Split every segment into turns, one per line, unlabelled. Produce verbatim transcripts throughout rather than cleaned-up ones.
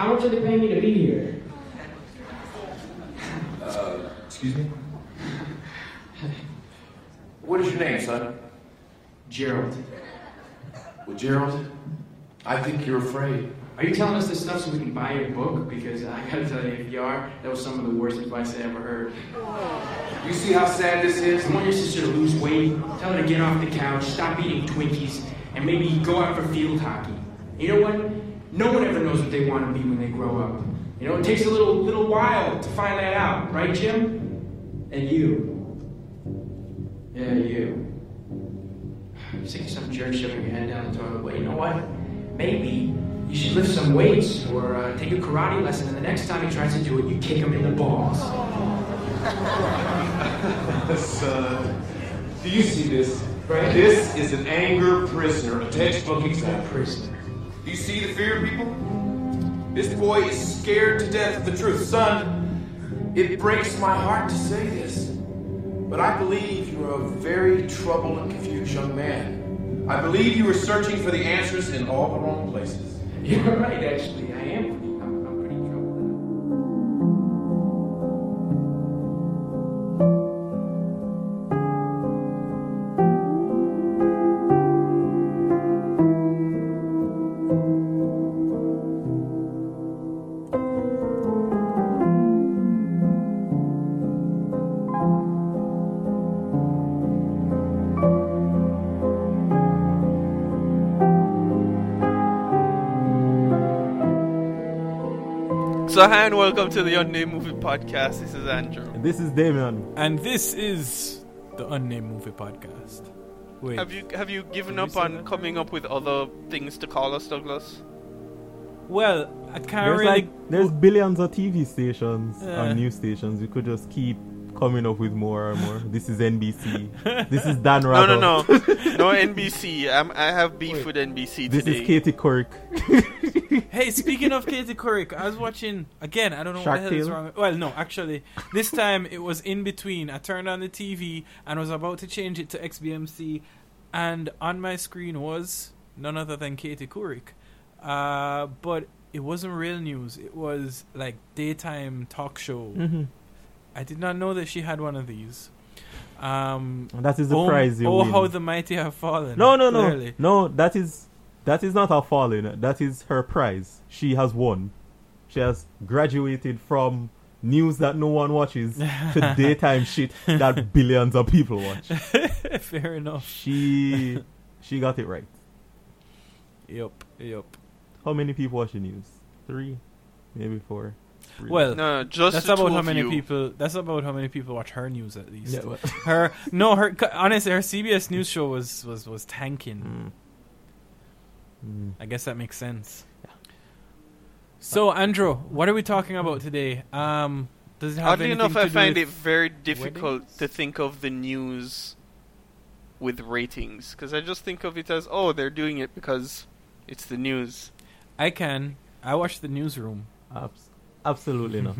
How much are they paying me to be here?
Uh, excuse me? What is your name, son?
Gerald.
Well, Gerald, I think you're afraid.
Are you telling us this stuff so we can buy your book? Because I gotta tell you, if you are, that was some of the worst advice I ever heard.
You see how sad this is?
I want your sister to lose weight, tell her to get off the couch, stop eating Twinkies, and maybe go out for field hockey. You know what? No one ever knows what they want to be when they grow up. You know, it takes a little little while to find that out, right, Jim? And you. Yeah, you. You think some jerk shoving your head down the toilet. Well, you know what? Maybe you should lift some weights or uh, take a karate lesson, and the next time he tries to do it, you kick him in the balls.
Son, do you see this? Right? This is an anger prisoner, a textbook example.
Prisoner.
Do you see the fear, people? This boy is scared to death of the truth. Son, it breaks my heart to say this, but I believe you are a very troubled and confused young man. I believe you are searching for the answers in all the wrong places.
You're right, actually. I am pretty, I'm, I'm pretty troubled.
So hi and welcome to the Unnamed Movie Podcast. This is Andrew.
And this is Damien.
And this is the Unnamed Movie Podcast. Wait.
Have you have you given
Have
up
you
on
said
coming up with other things to call us, Douglas?
Well, I can't
There's
really...
like there's billions of T V stations
Yeah.
and news stations. We could just keep coming up with more and more. This is N B C. This is Dan
No,
Rather.
no, no, no N B C. I'm, I have beef
Wait.
with N B C
This
today.
is Katie Couric.
Hey, speaking of Katie Couric, I was watching... Again, I don't know
Shark
what the hell is
Tale?
wrong. Well, no, actually, this time it was in between. I turned on the T V and was about to change it to X B M C. And on my screen was none other than Katie Couric. Uh, but it wasn't real news. It was like daytime talk show.
Mhm.
I did not know that she had one of these. Um,
That is the
oh,
prize you
oh
win.
how the mighty have fallen.
No, no, no,
Clearly.
no. That is that is not her falling. That is her prize. She has won. She has graduated from news that no one watches to daytime shit that billions of people watch.
Fair enough.
She she got it right.
Yup, yup.
How many people watch the news? Three, maybe four. Three.
Well,
no, no, just
that's
the
about
two
how
of
many
you.
people. That's about how many people watch her news at least.
Yeah, well.
Her no, her honestly, her C B S News show was was was tanking.
Mm. Mm.
I guess that makes sense. So, Andrew, what are we talking about today? Um, does it have
Oddly
anything
enough,
to
I
do
find
with
it very difficult
weddings?
to think of the news with ratings because I just think of it as, oh, they're doing it because it's the news.
I can. I watch the newsroom.
Abs- absolutely not.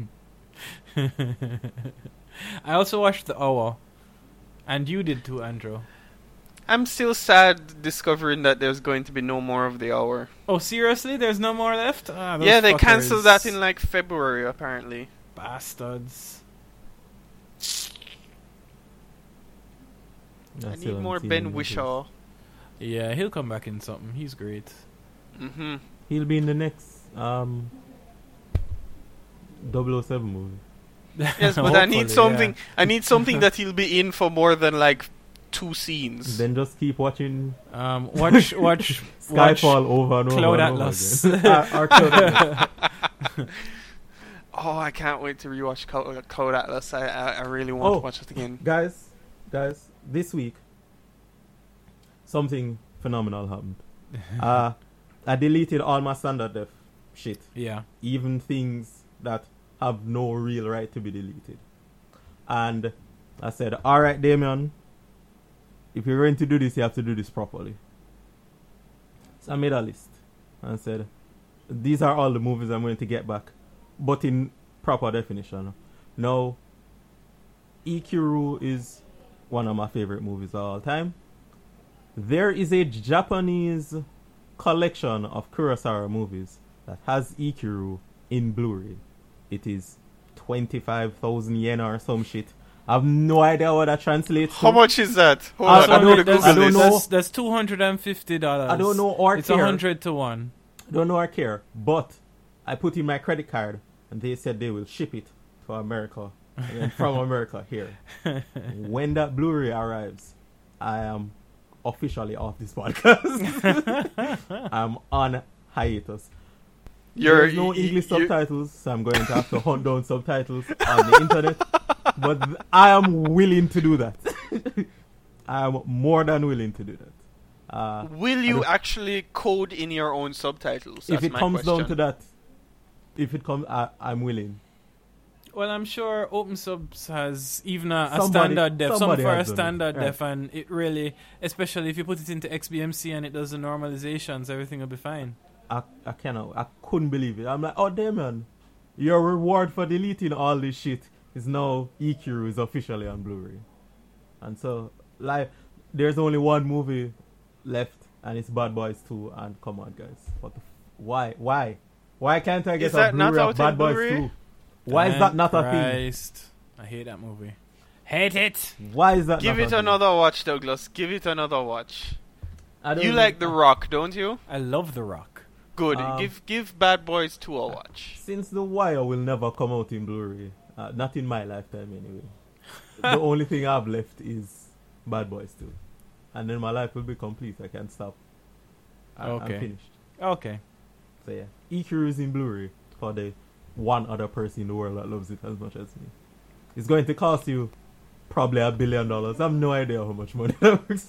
I also watched the Hour, and you did too, Andrew.
I'm still sad discovering that there's going to be no more of the hour.
Oh, seriously? There's no more left? Ah, those
Yeah, they
fuckers.
cancelled that in like February, apparently.
Bastards.
I
still
need
haven't
more
seen
Ben
any
Whishaw.
Yeah, he'll come back in something. He's great.
Mm-hmm.
He'll be in the next um double oh seven movie.
Yes, but I need
Hopefully,
something.
yeah.
I need something that he'll be in for more than like two scenes.
Then just keep watching
Um, watch, watch, watch
Skyfall over and over
Cloud
and over
Atlas.
again. Uh, or Cloud Atlas.
Oh, I can't wait to rewatch Cloud, Cloud Atlas. I, I I really want
Oh.
to watch it again.
Guys, guys, this week something phenomenal happened. uh, I deleted all my standard def shit,
Yeah.
even things that have no real right to be deleted. And I said, alright, Damien, if you're going to do this, you have to do this properly. So I made a list and said, these are all the movies I'm going to get back, but in proper definition. Now, Ikiru is one of my favorite movies of all time. There is a Japanese collection of Kurosawa movies that has Ikiru in Blu-ray, it is twenty-five thousand yen or some shit. I have no idea what that translates to.
How much is that? Hold
I-
on,
I
I'm
don't-
gonna
that's,
Google
I don't
this.
know.
That's, that's two hundred and fifty dollars.
I don't know or
It's
care.
a hundred to one.
Don't know or care. But I put in my credit card and they said they will ship it to America. And then from America here. When that Blu-ray arrives, I am officially off this podcast. I'm on hiatus.
You're
There's no
y- y-
English
you-
subtitles, so I'm going to have to hunt down subtitles on the internet. But th- I am willing to do that. I am more than willing to do that. Uh,
Will
I
you
don't-
actually code in your own subtitles?
if
That's
it
my
comes
question.
down to that, if it comes, I, I'm willing.
Well, I'm sure OpenSubs has even a, a
Somebody-
standard def, some
somebody
for a
has done it,
standard
right.
def, and it really, especially if you put it into X B M C and it does the normalizations, everything will be fine.
I, I cannot, I couldn't believe it. I'm like, oh damn man, your reward for deleting all this shit is now Ikiru is officially on Blu-ray. And so, like, there's only one movie left, and it's Bad Boys two. And come on, guys, what the f- why, why, why can't I get
Is
a
that not
Blu-ray
out
of Bad
in
Boys
Blu-ray?
two? Why is that not a thing?
Christ. I hate that movie. Hate it.
Why is that?
Give
not
it
a thing?
another watch, Douglas. Give it another watch.
I don't
You
know.
like The Rock, don't you?
I love The Rock.
Good.
Um,
give give Bad Boys two a watch.
Since The Wire will never come out in Blu-ray, uh, not in my lifetime anyway. The only thing I've left is Bad Boys two, and then my life will be complete. I can stop. I,
Okay.
I'm finished.
Okay.
So yeah, Ikiru is in Blu-ray for the one other person in the world that loves it as much as me. It's going to cost you probably a billion dollars. I have no idea how much money that works.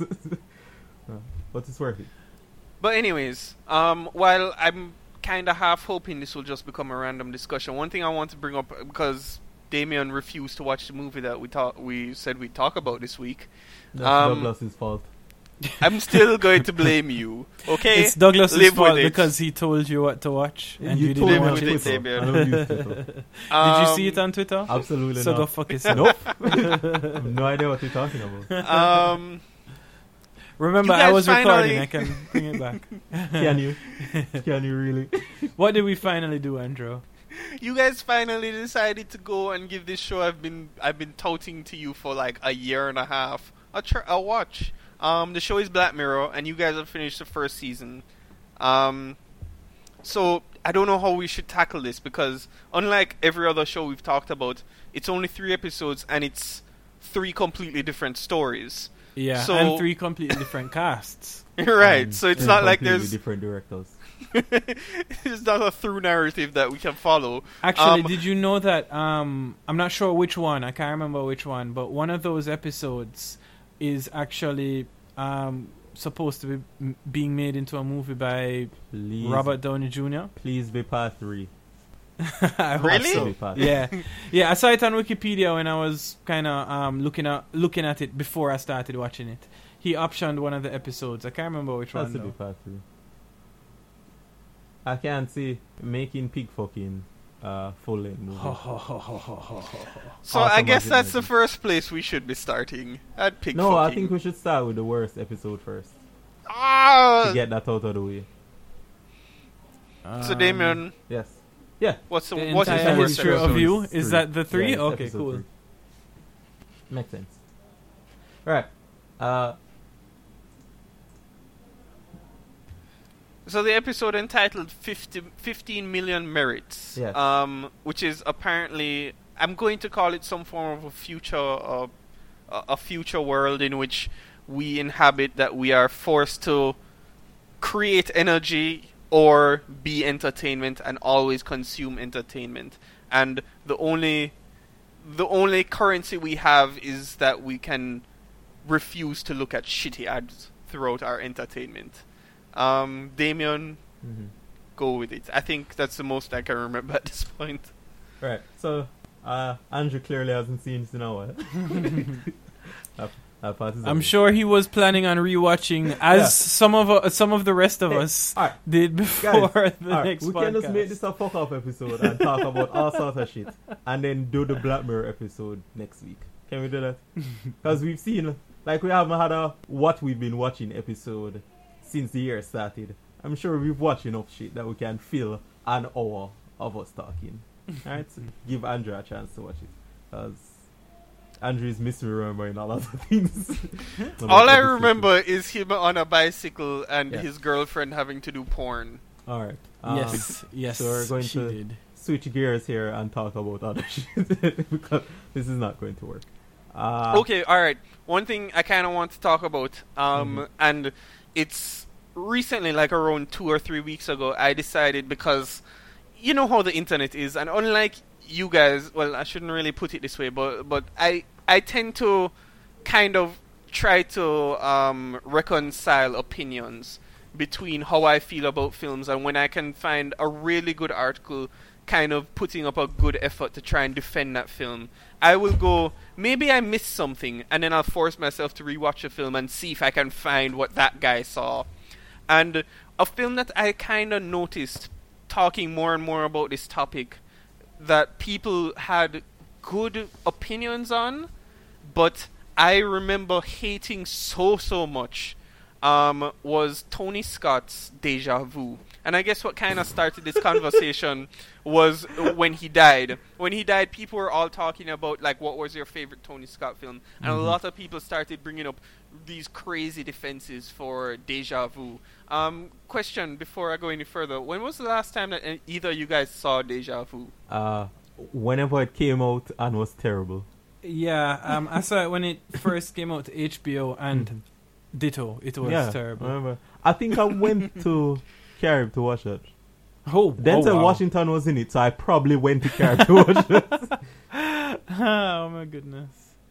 Uh, but it's worth it.
But anyways, um, while I'm kind of half hoping this will just become a random discussion, one thing I want to bring up, because Damien refused to watch the movie that we thought we said we'd talk about this week,
That's
Um,
Douglas's fault.
I'm still going to blame you. Okay,
It's Douglas's
live
fault
with it.
because he told you what to watch and you,
told
didn't
me
live
watch
on
with
it.
it,
Twitter.
Damien.
I don't use Twitter.
Did
Um,
you see it on Twitter?
Absolutely
So
not.
go fuck yourself.
Nope. I have no idea what you're talking about.
Um,
Remember,
You
I
guys
was
finally-
recording. I can bring it back.
Can you? Can you really?
What did we finally do, Andrew?
you guys finally decided to go and give this show I've been I've been touting to you for like a year and a half a tr- a watch. Um, the show is Black Mirror, and you guys have finished the first season. Um, so I don't know how we should tackle this, because unlike every other show we've talked about, it's only three episodes and it's three completely different stories.
Yeah,
So-
and three completely different casts.
Right,
And-
so it's
and
not like
completely
there's
different directors.
it's not a through narrative that we can follow.
Actually,
Um,
did you know that? Um, I'm not sure which one. I can't remember which one, but one of those episodes is actually um, supposed to be m- being made into a movie by
Please,
Robert Downey Junior
please be part three.
I hope
Really?
so.
Be part
Yeah, yeah. I saw it on Wikipedia when I was kind of um, looking at looking at it before I started watching it. He optioned one of the episodes. I can't remember which
Has
one
to be
though.
part three. I can't see making pig fucking uh, full length movie.
So
Awesome
I guess
as it
that's
may
the
be.
first place we should be starting. At pig
No, I
fucking.
think we should start with the worst episode first
Ah!
to get that out of the way.
So
Um,
Damien,
Yes. Yeah.
what's the,
the
what is
entire
the worst
history
episode?
of you
Three.
is that the three?
Yeah, it's
Okay,
episode
cool.
three. Makes sense. Right. Uh,
So the episode entitled fifty, fifteen million Merits,
Yes.
um, which is apparently, I'm going to call it some form of a future, uh, a a future world in which we inhabit, that we are forced to create energy or be entertainment and always consume entertainment, and the only the only currency we have is that we can refuse to look at shitty ads throughout our entertainment. Um, Damien,
mhm.
go with it. I think that's the most I can remember at this point.
Right. So, uh, Andrew clearly hasn't seen this in a while. that, that part is
I'm
over.
sure he was planning on rewatching, as
Yeah.
some of uh, some of the rest of
Hey,
us
Alright,
did before
guys,
the
alright,
next
we
podcast.
can just make this a fuck off episode and talk about all sorts of shit, and then do the Black Mirror episode next week. Can we do that? Because we've seen, like, we haven't had a what we've been watching episode since the year started. I'm sure we've watched enough shit that we can fill an hour of us talking. Alright, so give Andrew a chance to watch it. Because Andrew is misremembering a lot of things.
All I remember is him on a bicycle and
Yeah.
his girlfriend having to do porn.
Alright. Um,
yes, yes.
so we're going
she
to-
did.
switch gears here and talk about other shit because this is not going to work. Uh,
Okay, alright. One thing I kind of want to talk about, um,
Mhm.
and it's recently, like around two or three weeks ago, I decided because you know how the internet is, and unlike you guys, well, I shouldn't really put it this way, but but I I tend to kind of try to um, reconcile opinions between how I feel about films and when I can find a really good article kind of putting up a good effort to try and defend that film, I will go, maybe I missed something, and then I'll force myself to rewatch a film and see if I can find what that guy saw. And a film that I kind of noticed, talking more and more about this topic, that people had good opinions on, but I remember hating so, so much, um, was Tony Scott's Deja Vu. And I guess what kind of started this conversation was when he died. When he died, people were all talking about, like, what was your favorite Tony Scott film? And
Mhm.
a lot of people started bringing up these crazy defenses for Deja Vu. Um, question before I go any further. When was the last time that uh, either of you guys saw Deja Vu?
Uh, whenever it came out and was terrible.
Yeah, um, I saw it when it first came out to H B O, and ditto, it was
yeah,
terrible.
Remember, I think I went to Carib to watch it.
Oh,
Denzel
oh, wow.
Washington was in it, so I probably went to Carib to watch it.
Oh my goodness.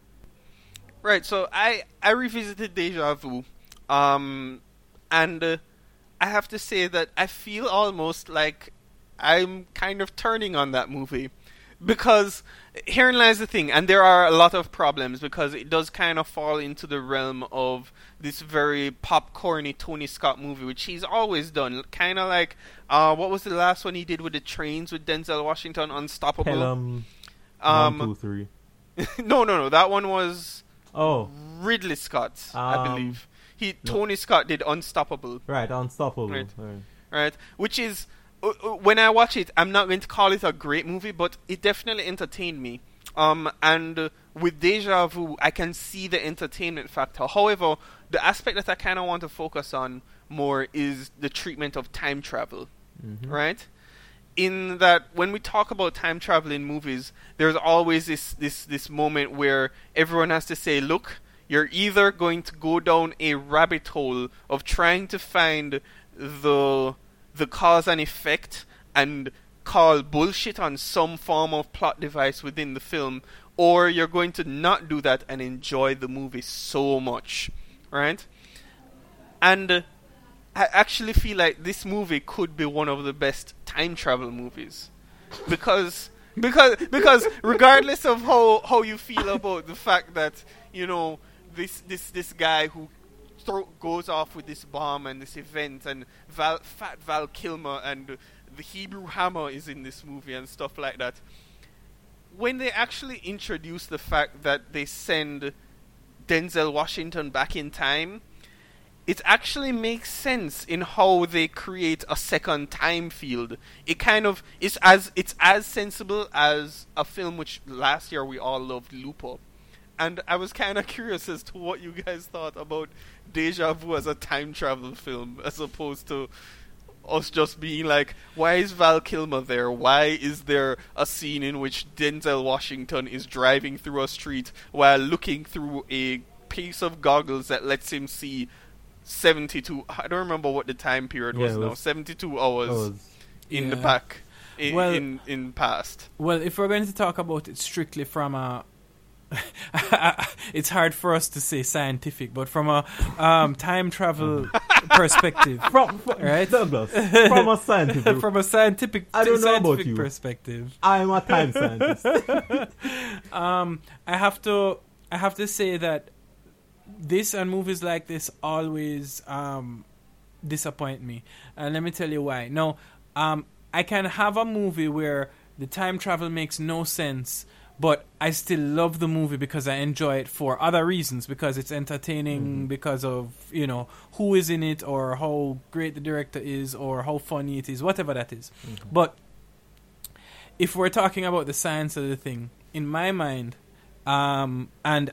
Right, so I I revisited Deja Vu, um, and uh, I have to say that I feel almost like I'm kind of turning on that movie, because herein lies the thing, and there are a lot of problems because it does kind of fall into the realm of this very popcorny Tony Scott movie, which he's always done, kind of like uh, what was the last one he did with the trains with Denzel Washington, Unstoppable.
Pelham,
um,
one, two, three.
no, no, no, that one was.
Oh,
Ridley Scott, I
Um,
believe. He
no.
Tony Scott did Unstoppable,
right, Unstoppable.
Right.
Right.
right? Which is uh, uh, when I watch it, I'm not going to call it a great movie, but it definitely entertained me. Um, and uh, with Deja Vu, I can see the entertainment factor. However, the aspect that I kind of want to focus on more is the treatment of time travel,
Mhm.
right? In that, when we talk about time travel in movies, there's always this, this, this moment where everyone has to say, look, you're either going to go down a rabbit hole of trying to find the the cause and effect and call bullshit on some form of plot device within the film, or you're going to not do that and enjoy the movie so much, right? And uh, I actually feel like this movie could be one of the best time travel movies, because because because regardless of how how you feel about the fact that, you know, this this this guy who throw, goes off with this bomb and this event, and Val, Fat Val Kilmer and the Hebrew Hammer is in this movie and stuff like that, when they actually introduce the fact that they send Denzel Washington back in time, it actually makes sense in how they create a second time field. It kind of is as it's as sensible as a film which last year we all loved, Looper. And I was kind of curious as to what you guys thought about Deja Vu as a time travel film, as opposed to us just being like, why is Val Kilmer there? Why is there a scene in which Denzel Washington is driving through a street while looking through a piece of goggles that lets him see seventy-two, I don't remember what the time period
Yeah,
was
it
now,
was-
seventy-two hours
That was-
in the
Yeah.
back, in,
Well-
in, in past.
Well, if we're going to talk about it strictly from a it's hard for us to say scientific, but from a um, time travel perspective,
From, from
Right?
Douglas, from a scientific,
from a scientific,
I don't know about
scientific
you.
perspective,
I'm a time scientist.
um, I have to, I have to say that this and movies like this always um, disappoint me, and let me tell you why. Now, um, I can have a movie where the time travel makes no sense, but I still love the movie because I enjoy it for other reasons, because it's entertaining,
Mm-hmm.
because of, you know, who is in it, or how great the director is, or how funny it is, whatever that is.
Mm-hmm.
But if we're talking about the science of the thing, in my mind, um, and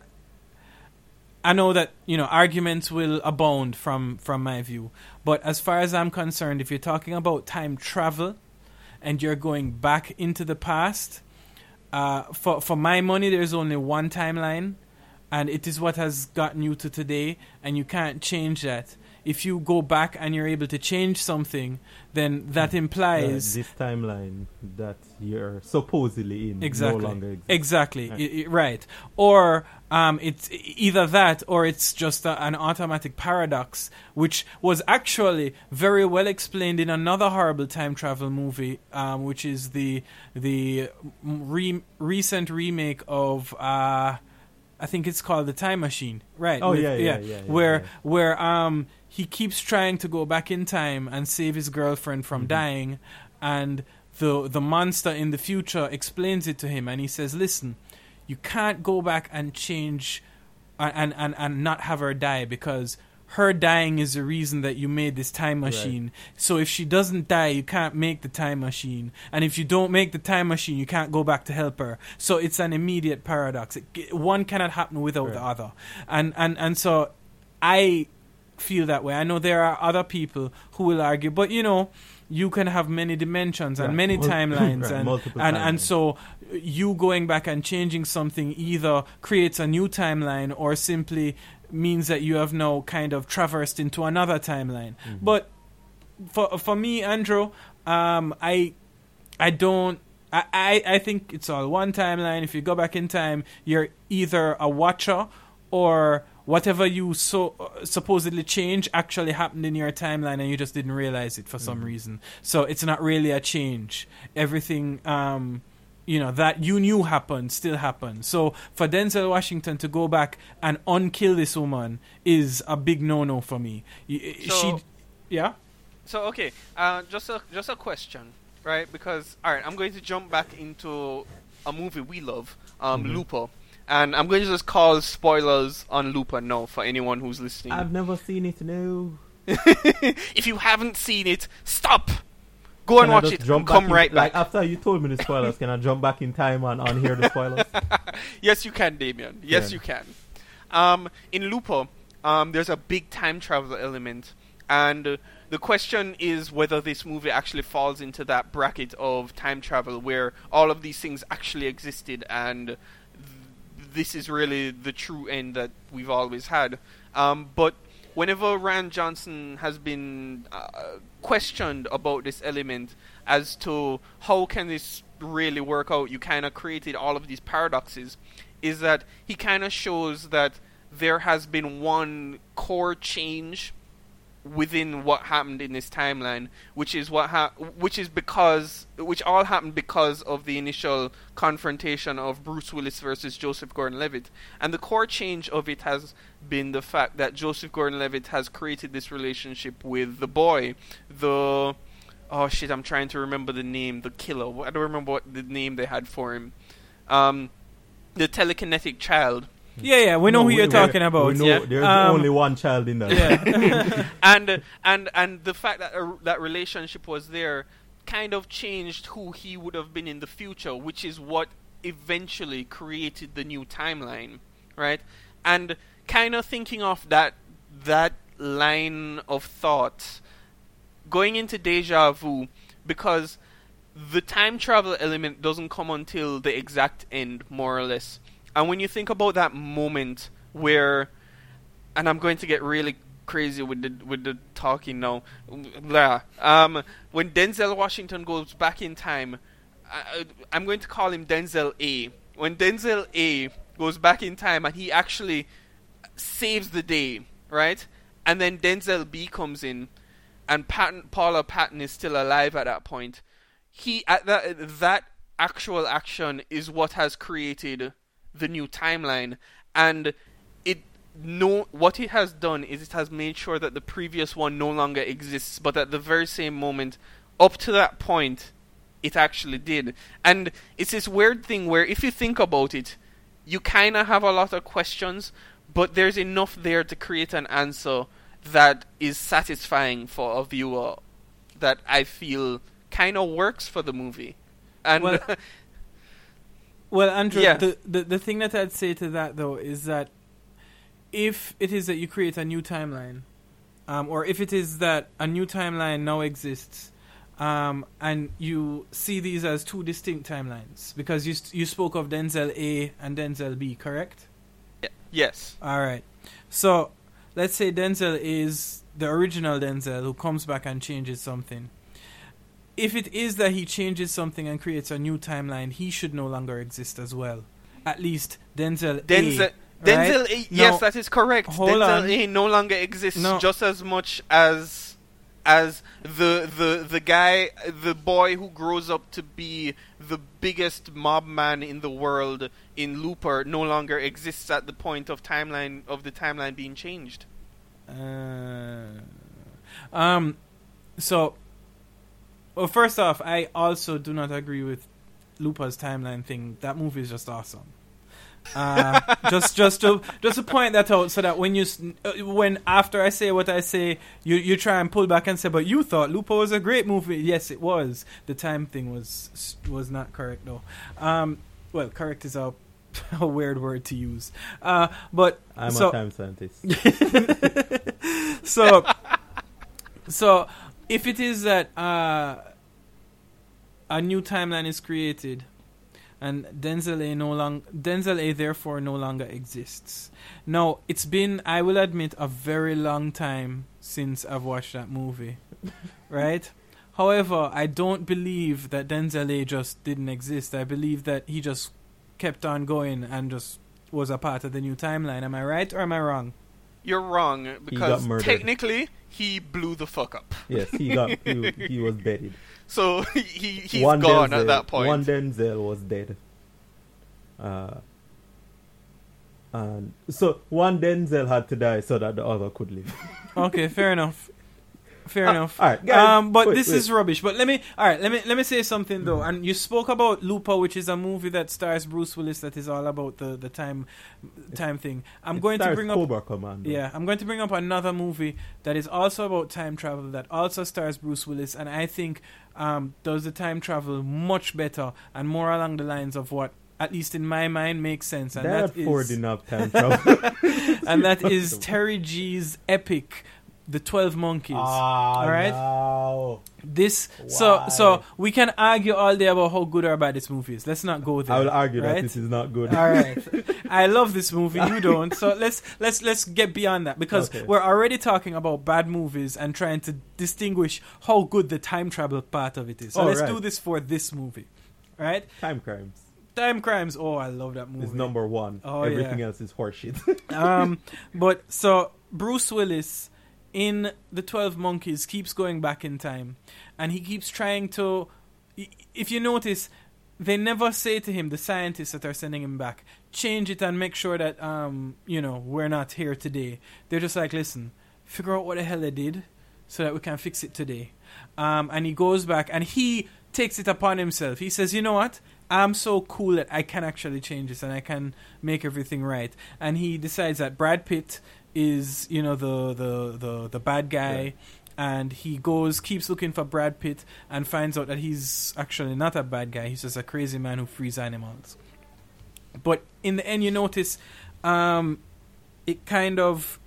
I know that, you know, arguments will abound from, from my view, but as far as I'm concerned, if you're talking about time travel and you're going back into the past, uh, for, for my money, there's only one timeline, and it is what has gotten you to today, and you can't change that. If you go back and you're able to change something, then that implies...
Uh, this timeline that you're supposedly in
Exactly.
no longer exists.
Exactly.
Right.
I- I- right. Or um, it's e- either that, or it's just a, an automatic paradox, which was actually very well explained in another horrible time travel movie, um, which is the the re- recent remake of. Uh, I think it's called The Time Machine. Right.
Oh, yeah, yeah, yeah, yeah,
Where
yeah.
where um he keeps trying to go back in time and save his girlfriend from
Mm-hmm.
dying, and the the monster in the future explains it to him, and he says, "Listen, you can't go back and change and and, and, and not have her die, because her dying is the reason that you made this time machine.
Right.
So if she doesn't die, you can't make the time machine. And if you don't make the time machine, you can't go back to help her. So it's an immediate paradox. It, one cannot happen without
Right.
the other. And, and, and so I feel that way. I know there are other people who will argue, but you know, you can have many dimensions and
Right.
many
Mul-
timelines,
right,
and,
multiple
and and
timelines.
so you going back and changing something either creates a new timeline or simply means that you have now kind of traversed into another timeline.
Mm-hmm.
But for for me, Andrew, um, I I don't. I, I, I think it's all one timeline. If you go back in time, you're either a watcher or whatever you so uh, supposedly change actually happened in your timeline and you just didn't realize it for some reason. So it's not really a change. Everything, um, you know, that you knew happened still happened. So for Denzel Washington to go back and unkill this woman is a big no-no for me. Y-
So-
she, yeah?
So okay, uh, just a just a question, right? Because all right, I'm going to jump back into a movie we love, um,
Mhm.
Looper, and I'm going to just call spoilers on Looper now for anyone who's listening.
I've never seen it, no.
If you haven't seen it, stop. Go and
Can I
watch
just
it
jump
and come
in-
right
like,
back.
after you told me the spoilers, can I jump back in time and unhear the spoilers?
Yes, you can, Damien. Yes,
Yeah.
you can. Um, in Looper, um, there's a big time travel element, and uh, the question is whether this movie actually falls into that bracket of time travel where all of these things actually existed, and th- this is really the true end that we've always had. Um, but whenever Rand Johnson has been uh, questioned about this element as to how can this really work out, you kind of created all of these paradoxes, is that he kind of shows that there has been one core change within what happened in this timeline, which is what ha- which is because which all happened because of the initial confrontation of Bruce Willis versus Joseph Gordon-Levitt, and the core change of it has been the fact that Joseph Gordon-Levitt has created this relationship with the boy, the oh shit, I'm trying to remember the name, the killer. I don't remember what the name they had for him. Um, the telekinetic child.
Yeah, yeah, we know
No,
who you're
we-
talking
we
about.
know
Yeah.
there's
Um,
only one child in that.
Yeah.
and and and the fact that uh, that relationship was there kind of changed who he would have been in the future, which is what eventually created the new timeline, right? And kind of thinking of that that line of thought, going into Deja Vu, because the time travel element doesn't come until the exact end, more or less. And when you think about that moment where, and I'm going to get really crazy with the with the talking now, blah. Um, when Denzel Washington goes back in time, I, I'm going to call him Denzel A. When Denzel A goes back in time and he actually saves the day, right? And then Denzel B comes in, and Patton, Paula Patton is still alive at that point. He at that that actual action is what has created the new timeline, and it no what it has done is it has made sure that the previous one no longer exists, but at the very same moment, up to that point, it actually did. And it's this weird thing where if you think about it, you kind of have a lot of questions, but there's enough there to create an answer that is satisfying for a viewer that I feel kind of works for the movie. And
Well, well Andrew,
Yeah.
the, the, the thing that I'd say to that, though, is that if it is that you create a new timeline, um, or if it is that a new timeline now exists, um, and you see these as two distinct timelines, because you you spoke of Denzel A and Denzel B, correct?
yes.
All right. So let's say Denzel is the original Denzel who comes back and changes something. If it is that he changes something and creates a new timeline, he should no longer exist as well. At least Denzel
Denzel,
A.
Denzel
right?
A,
Now,
yes, that is correct.
hold
Denzel
on.
A no longer exists
No.
just as much as as the the the guy, the boy who grows up to be the biggest mob man in the world in Looper no longer exists at the point of timeline of the timeline being changed.
Uh, um. So, well, first off, I also do not agree with Looper's timeline thing. That movie is just awesome. Uh, just, just to, just to point that out, so that when you, s- uh, when after I say what I say, you, you try and pull back and say, "But you thought Looper was a great movie." Yes, it was. The time thing was was not correct, though. Um, well, correct is a, a weird word to use. Uh, but
I'm
so,
a time scientist.
so, so if it is that uh, a new timeline is created, and Denzel A no long Denzel A therefore no longer exists. Now, it's been, I will admit, a very long time since I've watched that movie, right? However, I don't believe that Denzel A just didn't exist. I believe that he just kept on going and just was a part of the new timeline. Am I right or am I wrong?
You're wrong because
murdered.
technically he blew the fuck up.
Yes, he got he, he was dead.
So he, he he's
One
gone
Denzel,
at that point.
One Denzel was dead. Uh, and so one Denzel had to die so that the other could live.
Okay, fair enough. Fair
Ah,
enough.
all right, guys,
um, but
wait,
this
wait.
is rubbish. But let me, all right, let me let me say something though. And you spoke about Looper, which is a movie that stars Bruce Willis, that is all about the, the time time thing. I'm
It
going to
stars
bring up,
Cobra Commando.
yeah, I'm going to bring up another movie that is also about time travel that also stars Bruce Willis, and I think um, does the time travel much better and more along the lines of what, at least in my mind, makes sense. And
That
that
Ford
is,
enough time travel.
and that is Terry G's epic, The Twelve Monkeys.
Ah,
all right.
no.
This so
Why?
so we can argue all day about how good or bad this movie is. Let's not go there.
I will argue
right?
that this is not good.
All right. I love this movie. You don't. So let's let's let's get beyond that, because
Okay.
we're already talking about bad movies and trying to distinguish how good the time travel part of it is. So
Oh,
let's
right.
do this for this movie. All right?
Time crimes
Time Crimes. Oh, I love that movie.
is number one.
Oh,
Everything
yeah.
else is horseshit.
um, but so Bruce Willis in The Twelve Monkeys keeps going back in time, and he keeps trying to. i- If you notice, they never say to him, the scientists that are sending him back, change it and make sure that um you know we're not here today. They're just like, listen, figure out what the hell they did, so that we can fix it today. Um, and he goes back and he takes it upon himself. He says, you know what? I'm so cool that I can actually change this and I can make everything right. And he decides that Brad Pitt is, you know, the the the, the bad guy.
Right.
And he goes, keeps looking for Brad Pitt and finds out that he's actually not a bad guy. He's just a crazy man who frees animals. But in the end, you notice um, it kind of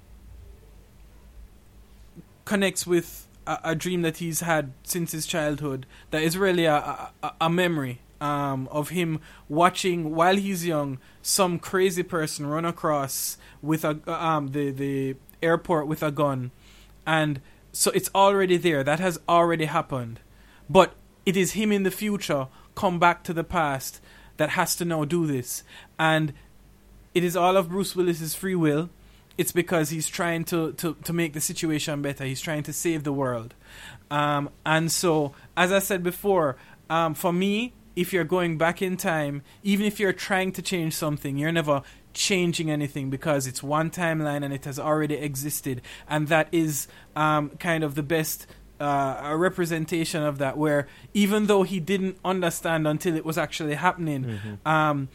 connects with a, a dream that he's had since his childhood that is really a, a, a memory um, of him watching, while he's young, some crazy person run across with a um, the, the airport with a gun. And so it's already there. That has already happened. But it is him in the future come back to the past that has to now do this. And it is all of Bruce Willis's free will. It's because he's trying to, to, to make the situation better. He's trying to save the world. Um, and so, as I said before, um, for me, if you're going back in time, even if you're trying to change something, you're never changing anything, because it's one timeline and it has already existed. And that is um, kind of the best uh, a representation of that, where even though he didn't understand until it was actually happening,
Mm-hmm.
um,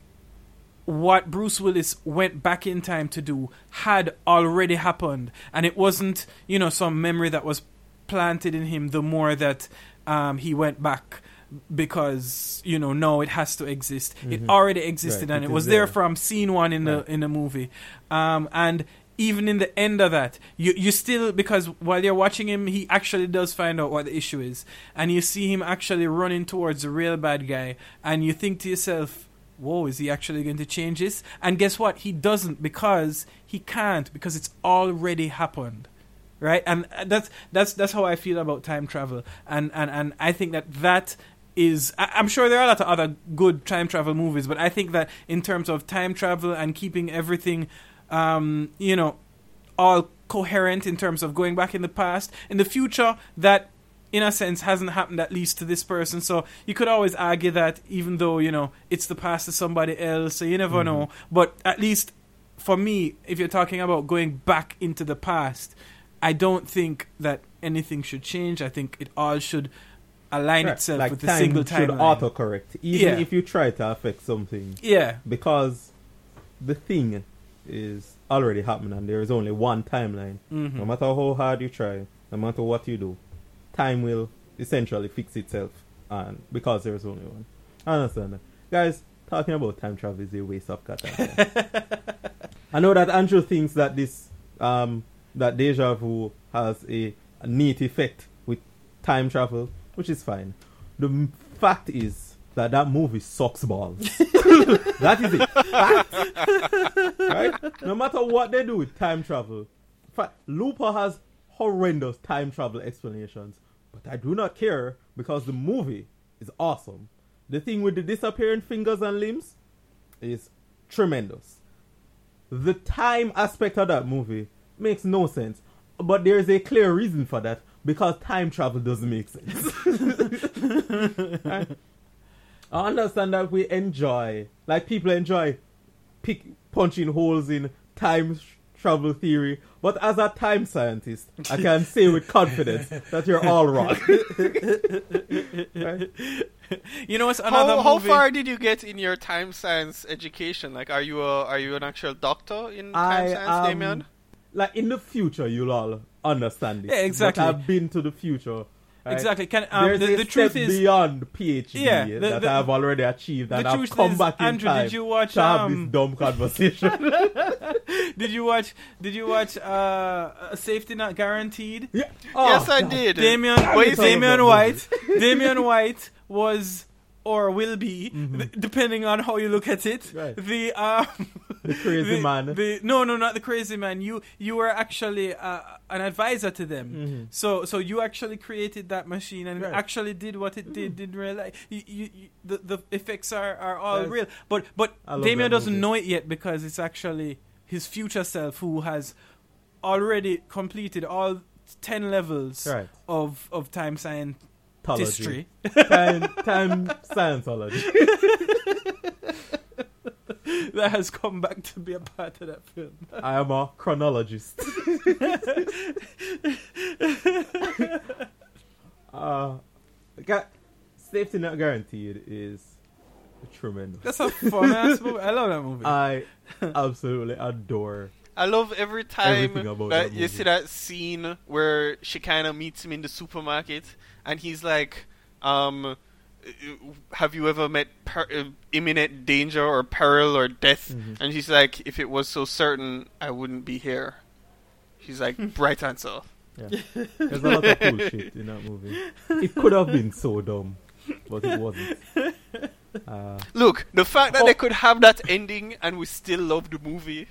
what Bruce Willis went back in time to do had already happened, and it wasn't, you know, some memory that was planted in him the more that um, he went back, because, you know, no, it has to exist. It
Mhm.
already existed,
Right,
and
it
it
is
was there
there.
from scene one in the
Right.
in the movie, um, and even in the end of that, you you still, because while you're watching him, he actually does find out what the issue is, and you see him actually running towards the real bad guy, and you think to yourself, whoa, is he actually going to change this? And guess what? He doesn't, because he can't, because it's already happened, right? And that's that's that's how I feel about time travel, and and, and I think that that is, I- I'm sure there are a lot of other good time travel movies, but I think that in terms of time travel and keeping everything, um, you know, all coherent in terms of going back in the past, in the future, that in a sense hasn't happened, at least to this person. So you could always argue that, even though, you know, it's the past to somebody else, so you never know. But at least for me, if you're talking about going back into the past, I don't think that anything should change. I think it all should align
Right.
itself
Like
with a
time
single
should
timeline.
autocorrect, even
Yeah.
if you try to affect something,
Yeah,
because the thing is already happening, and there is only one timeline.
Mhm.
No matter how hard you try, no matter what you do, time will essentially fix itself, and because there is only one. I understand that. Guys, talking about time travel is a waste of time. I know that Andrew thinks that this um that deja vu has a, a neat effect with time travel, which is fine. The m- fact is that that movie sucks balls. That is it. Fact. Right? No matter what they do with time travel, in fact, Looper has horrendous time travel explanations, but I do not care, because the movie is awesome. The thing with the disappearing fingers and limbs is tremendous. The time aspect of that movie makes no sense, but there is a clear reason for that, because time travel doesn't make sense. Right? I understand that we enjoy, like people enjoy pick, punching holes in time sh- travel theory, but as a time scientist, I can say with confidence that you're all wrong. Right?
You know what's another
How, how
movie?
far did you get in your time science education? Like, are you a are you an actual doctor in time
I
science,
am,
Damien?
like in the future, you'll all understand it.
Yeah, exactly.
But I've been to the future. Right?
Exactly. Can um,
There's
the,
a
the
step
truth is,
beyond PhD
Yeah, the-
that
the-
I've already achieved,
the
and I've
truth
come
is,
back in
Andrew,
time
did you watch,
to have
um,
this dumb conversation.
did you watch? Did you watch? Uh, Safety Not Guaranteed.
Yeah.
Yes,
Oh,
I
God.
did.
Damian,
What is it?
Damian
That
White, Damian White was or will be,
Mhm.
th- depending on how you look at it,
Right.
the um,
The crazy
the-
man.
the- no, no, not the crazy man. You you were actually uh, an advisor to them.
Mhm.
So so you actually created that machine and
Right.
actually did what it did did real life. You, you, you, the the effects are, are all
Yes.
real. But but
I love
Damien
that
doesn't
movie.
know it yet, because it's actually his future self who has already completed all ten levels
Right.
of of time science
Tology.
history.
Time, time scienceology.
That has come back to be a part of that film.
I am a chronologist. uh, ga- Safety Not Guaranteed is tremendous.
That's a fun ass movie. I love that movie.
I absolutely adore.
I love every time
Everything about
that
that
you
movie.
see that scene where she kind of meets him in the supermarket, and he's like, um, have you ever met per- uh, imminent danger or peril or death?
Mhm.
And she's like, if it was so certain, I wouldn't be here. She's like, bright answer.
Yeah. There's a lot of cool shit in that movie. It could have been so dumb, but it wasn't. Uh,
Look, the fact that
Oh.
they could have that ending and we still love the movie.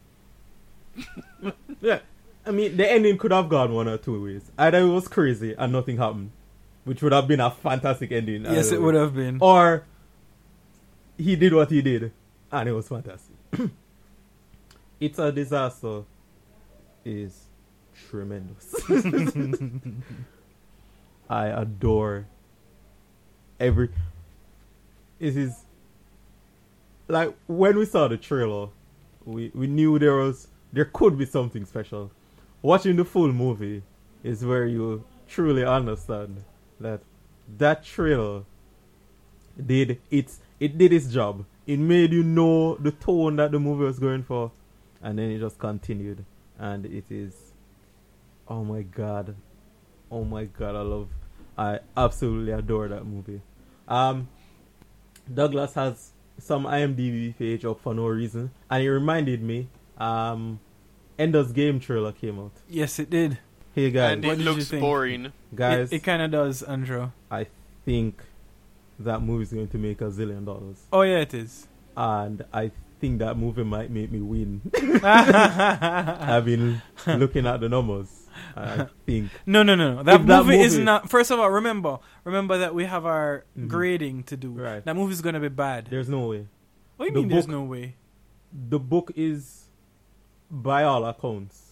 yeah, I mean, the ending could have gone one or two ways. Either it was crazy and nothing happened, which would have been a fantastic ending.
yes,
either
it
way.
would have been.
Or he did what he did, and it was fantastic. It's a Disaster is tremendous. I adore every. It is like when we saw the trailer, we we knew there was there could be something special. Watching the full movie is where you truly understand that that trailer did its it did its job. It made you know the tone that the movie was going for, and then it just continued, and it is, oh my god, oh my god, I love, I absolutely adore that movie. Um, Douglas has some IMDb page up for no reason, and it reminded me, um, Ender's Game trailer came out.
Yes, it did.
Hey guys,
And
what
it
did you
looks
think?
boring.
guys,
It, it kind of does, Andrew.
I think that movie's going to make a zillion dollars.
Oh, yeah, it is.
And I think that movie might make me win. I've been looking at the numbers. I think.
No, no, no, no. That
If that
movie, is
movie-
not. First of all, remember, remember that we have our
Mhm.
grading to do.
Right.
That movie's gonna be bad.
There's no way.
What do you
the
mean? There's
book-
no way.
The book is, by all accounts,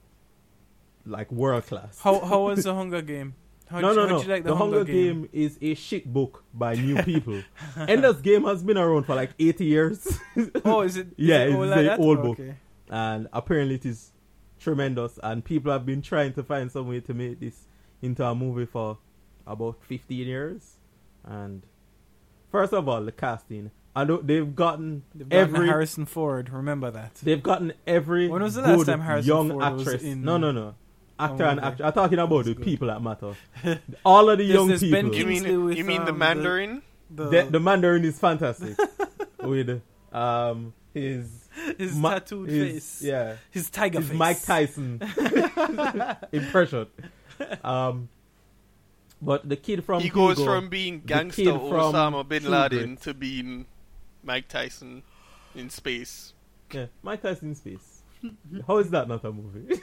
like world class.
How how was the Hunger Game? How
no, no,
how'd
no.
You like
the Hunger Game? is a shit book by new people. Ender's Game has been around for like eighty years.
Oh, is it? Is
Yeah,
it
it's
old
a
like that?
old
Oh,
book.
okay.
And apparently it is tremendous, and people have been trying to find some way to make this into a movie for about fifteen years. And first of all, the casting, I don't, they've gotten
They've gotten
every
Harrison Ford. Remember that.
they've gotten every
When was the
good
last time Harrison
young
Ford was
actress.
in-
No, no, no. Actor
Oh,
and
okay.
actress. I'm talking about
That's
the
good.
people that matter. All of the
There's
young
this Ben
people.
You mean
Kingsley with,
you mean the
um,
Mandarin?
The,
The, the Mandarin is fantastic. With um his
his
ma-
tattooed
his-
face.
Yeah.
His tiger
His
face.
Mike Tyson impression. Um, but the kid from
He goes
Hugo,
from being
the
gangster
kid from
Osama bin
True
Laden
Grit.
to being Mike Tyson in space.
Yeah, Mike Tyson in space. How is that not a movie?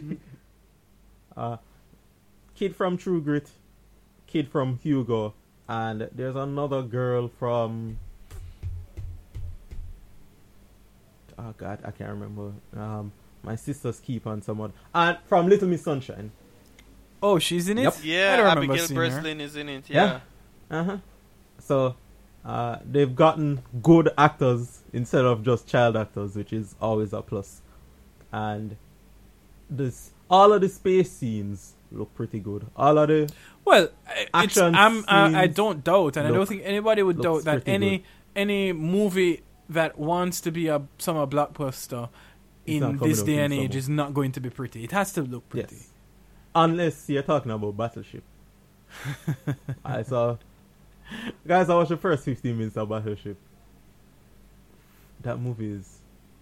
uh, kid from True Grit, kid from Hugo, and there's another girl from. Oh God, I can't remember. Um, my sister's keep on someone, and from Little Miss Sunshine.
Oh, she's in it.
Yep.
I
Yeah,
don't remember
Abigail
seeing her.
Breslin is in it.
Yeah.
Yeah.
Uh huh. So, uh, they've gotten good actors instead of just child actors, which is always a plus. And this, all of the space scenes look pretty good. All of the
Well, I- it's,
Action
I'm, I, I
scenes
don't doubt, and I don't
look-
think anybody would doubt
looks
that
pretty
any
good.
any movie that wants to be a summer blockbuster
It's not
in
coming
this
out
day
in
and age
summer.
is not going to be pretty. It has to look pretty.
yes, unless you're talking about Battleship. I saw, guys. I watched the first fifteen minutes of Battleship. That movie is,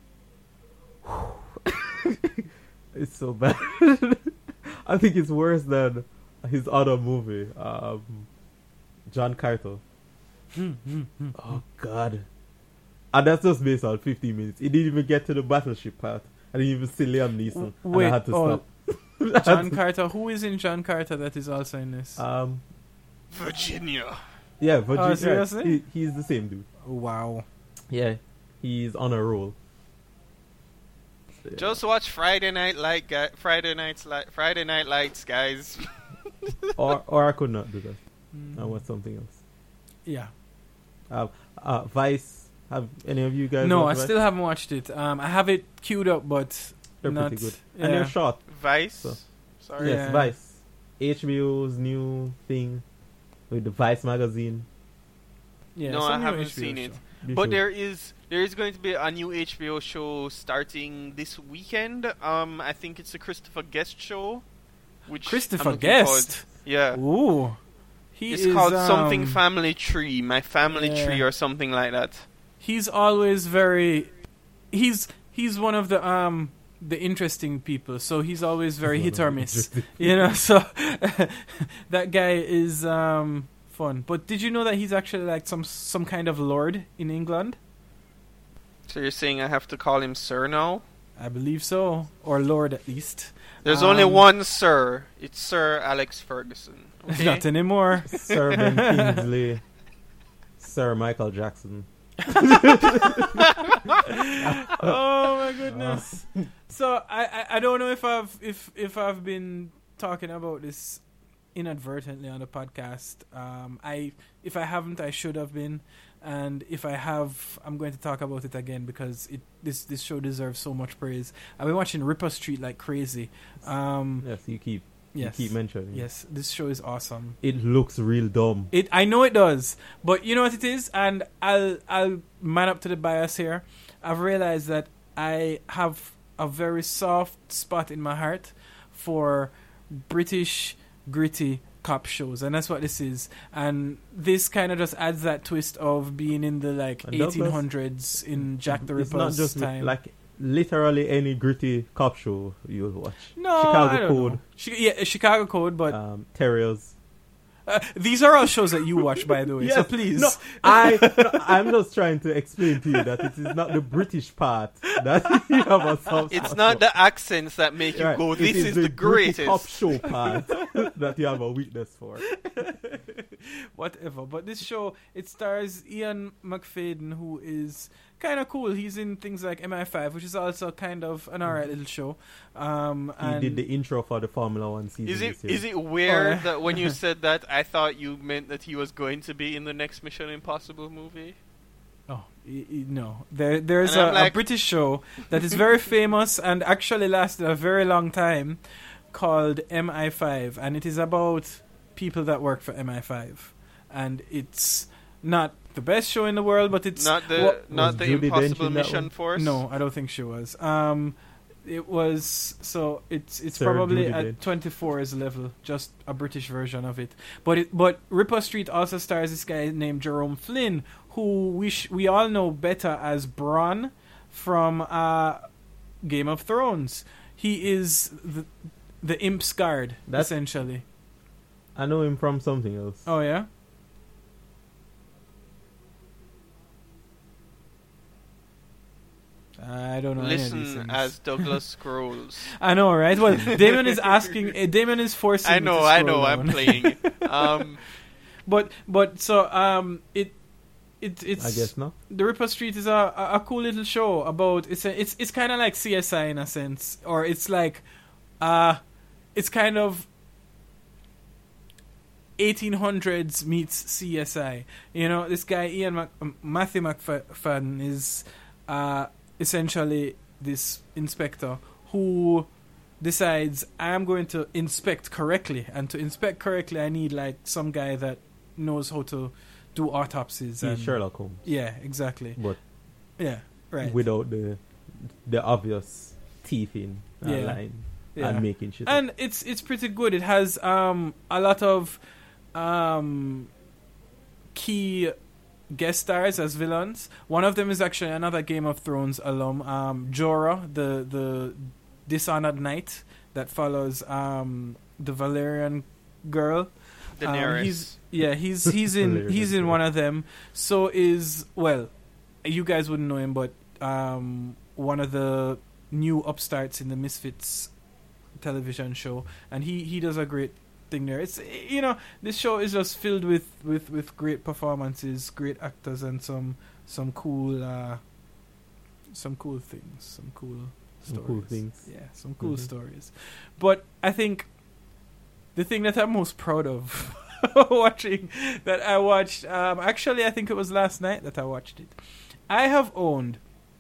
it's so bad. I think it's worse than his other movie, um, John Carter. Oh God! And that's just based on fifteen minutes. It didn't even get to the battleship part. I didn't even see Liam Neeson,
W- wait,
and I had to
oh,
stop. I had
John
to-
Carter. Who is in John Carter that is also in this?
Um,
Virginia.
yeah, but
Oh,
you-
seriously?
he, he's the same dude.
Wow.
Yeah, he's on a roll.
Just watch Friday Night Light, guy, Friday Nights Light, Friday Night Lights, guys.
or or I could not do that.
Mm.
I want something else.
Yeah.
Uh, uh, Vice. Have any of you guys?
No, I
watched Vice?
still haven't watched it. Um, I have it queued up, but
They're
not.
pretty good,
Yeah.
and they're short.
Vice.
So-
Sorry.
Yes,
Yeah.
Vice. H B O's new thing with the Vice magazine.
Yeah,
No,
some
I
new
haven't
H B O
seen it.
show.
You
But
should.
there is there is going to be a new H B O show starting this weekend. Um, I think it's a Christopher Guest show. Which I'm
Christopher
looking
Guest.
forward- Yeah.
Ooh. He
It's
is,
called
um,
something Family Tree, My Family
yeah.
Tree, or something like that.
He's always very. He's he's one of the um the interesting people. So he's always very hit or miss. You know. So that guy is um fun. But did you know that he's actually like some some kind of lord in England?
So you're saying I have to call him Sir now?
I believe so, or lord at least.
There's only
Um,
one Sir. It's Sir Alex Ferguson. Okay?
Not anymore.
Sir Ben Kingsley, Sir Michael Jackson.
Oh my goodness. So I, I, I don't know if I've if if I've been talking about this inadvertently on the podcast. Um I if I haven't, I should have been, and if I have, I'm going to talk about it again because it this this show deserves so much praise. I've been watching Ripper Street like crazy. Um
Yes, you keep
Yes.
You keep mentioning.
Yes, this show is awesome.
It looks real dumb.
It I know it does, but you know what it is, and I'll I'll man up to the bias here. I've realized that I have a very soft spot in my heart for British gritty cop shows, and that's what this is. And this kind of just adds that twist of being in the like
And Douglas,
eighteen hundreds in Jack the
It's not
Ripper's
just
time.
like literally any gritty cop show you'll watch.
no,
Chicago
I don't
Code,
know. Chi- yeah, Chicago Code, but
um, Terriers.
uh, these are all shows that you watch, by the way. So
Yes.
please,
No, I, no, I'm just trying to explain to you that it is not the British part that you have a soft
It's
spot
not
for.
the accents that make you
Right.
go,
It
this is, the,
gritty cop
greatest.
show part that you have a weakness for.
whatever. But this show, it stars Ian McFadden, who is kind of cool. He's in things like M I five, which is also kind of an alright little show. Um,
He
and
did the intro for the Formula One season.
Is it
this year.
is it weird
Oh, yeah.
that when you said that, I thought you meant that he was going to be in the next Mission Impossible movie?
Oh, y- y- no. There, there's
And
a,
I'm like-
a British show that is very famous and actually lasted a very long time called M I five. And it is about people that work for M I five. And it's not the best show in the world, but it's...
Not the
what-
not
Was
the
Judi Dench
Impossible
in that
Mission
one?
Force.
No, I don't think she was. Um, it was... So it's it's
Sarah
probably
Judi
at
Dench.
twenty-four's level. Just a British version of it. But it, but Ripper Street also stars this guy named Jerome Flynn, who we sh- we all know better as Bronn from uh, Game of Thrones. He is the the Imp's guard,
That's-
essentially.
I know him from something else.
Oh yeah. I don't know. any of these
Listen
things.
as Douglas scrolls.
I know, right? Well, Damon is asking. Uh, Damon is forcing.
I
me
know,
to
I
scroll
know, I'm
down.
playing. Um,
But but so um it it it's
I guess not.
the Ripper Street is a, a, a cool little show about it's a, it's it's kind of like C S I in a sense, or it's like uh it's kind of eighteen hundreds meets C S I. You know, this guy Ian Mac- um, Matthew McFadden is uh essentially this inspector who decides I'm going to inspect correctly, and to inspect correctly I need like some guy that knows how to do autopsies.
He's
and
Sherlock Holmes,
Yeah, exactly.
but
Yeah, right.
without the the obvious teeth in uh,
Yeah.
line
yeah.
and making shit. up.
And it's it's pretty good. It has um a lot of um key guest stars as villains. One of them is actually another Game of Thrones alum, um Jorah, the the Dishonored Knight that follows um the Valerian girl. Um,
Daenerys.
he's yeah, he's he's in
Hilarious,
he's in
yeah.
one of them. So is well, you guys wouldn't know him, but um, one of the new upstarts in the Misfits television show, and he, he does a great thing there. It's you know this show is just filled with, with, with great performances, great actors, and some some cool uh, some cool things, some cool
Some
stories.
cool things.
Yeah, some cool
Mhm.
stories. But I think the thing that I'm most proud of watching that I watched, um, actually, I think it was last night that I watched it. I have owned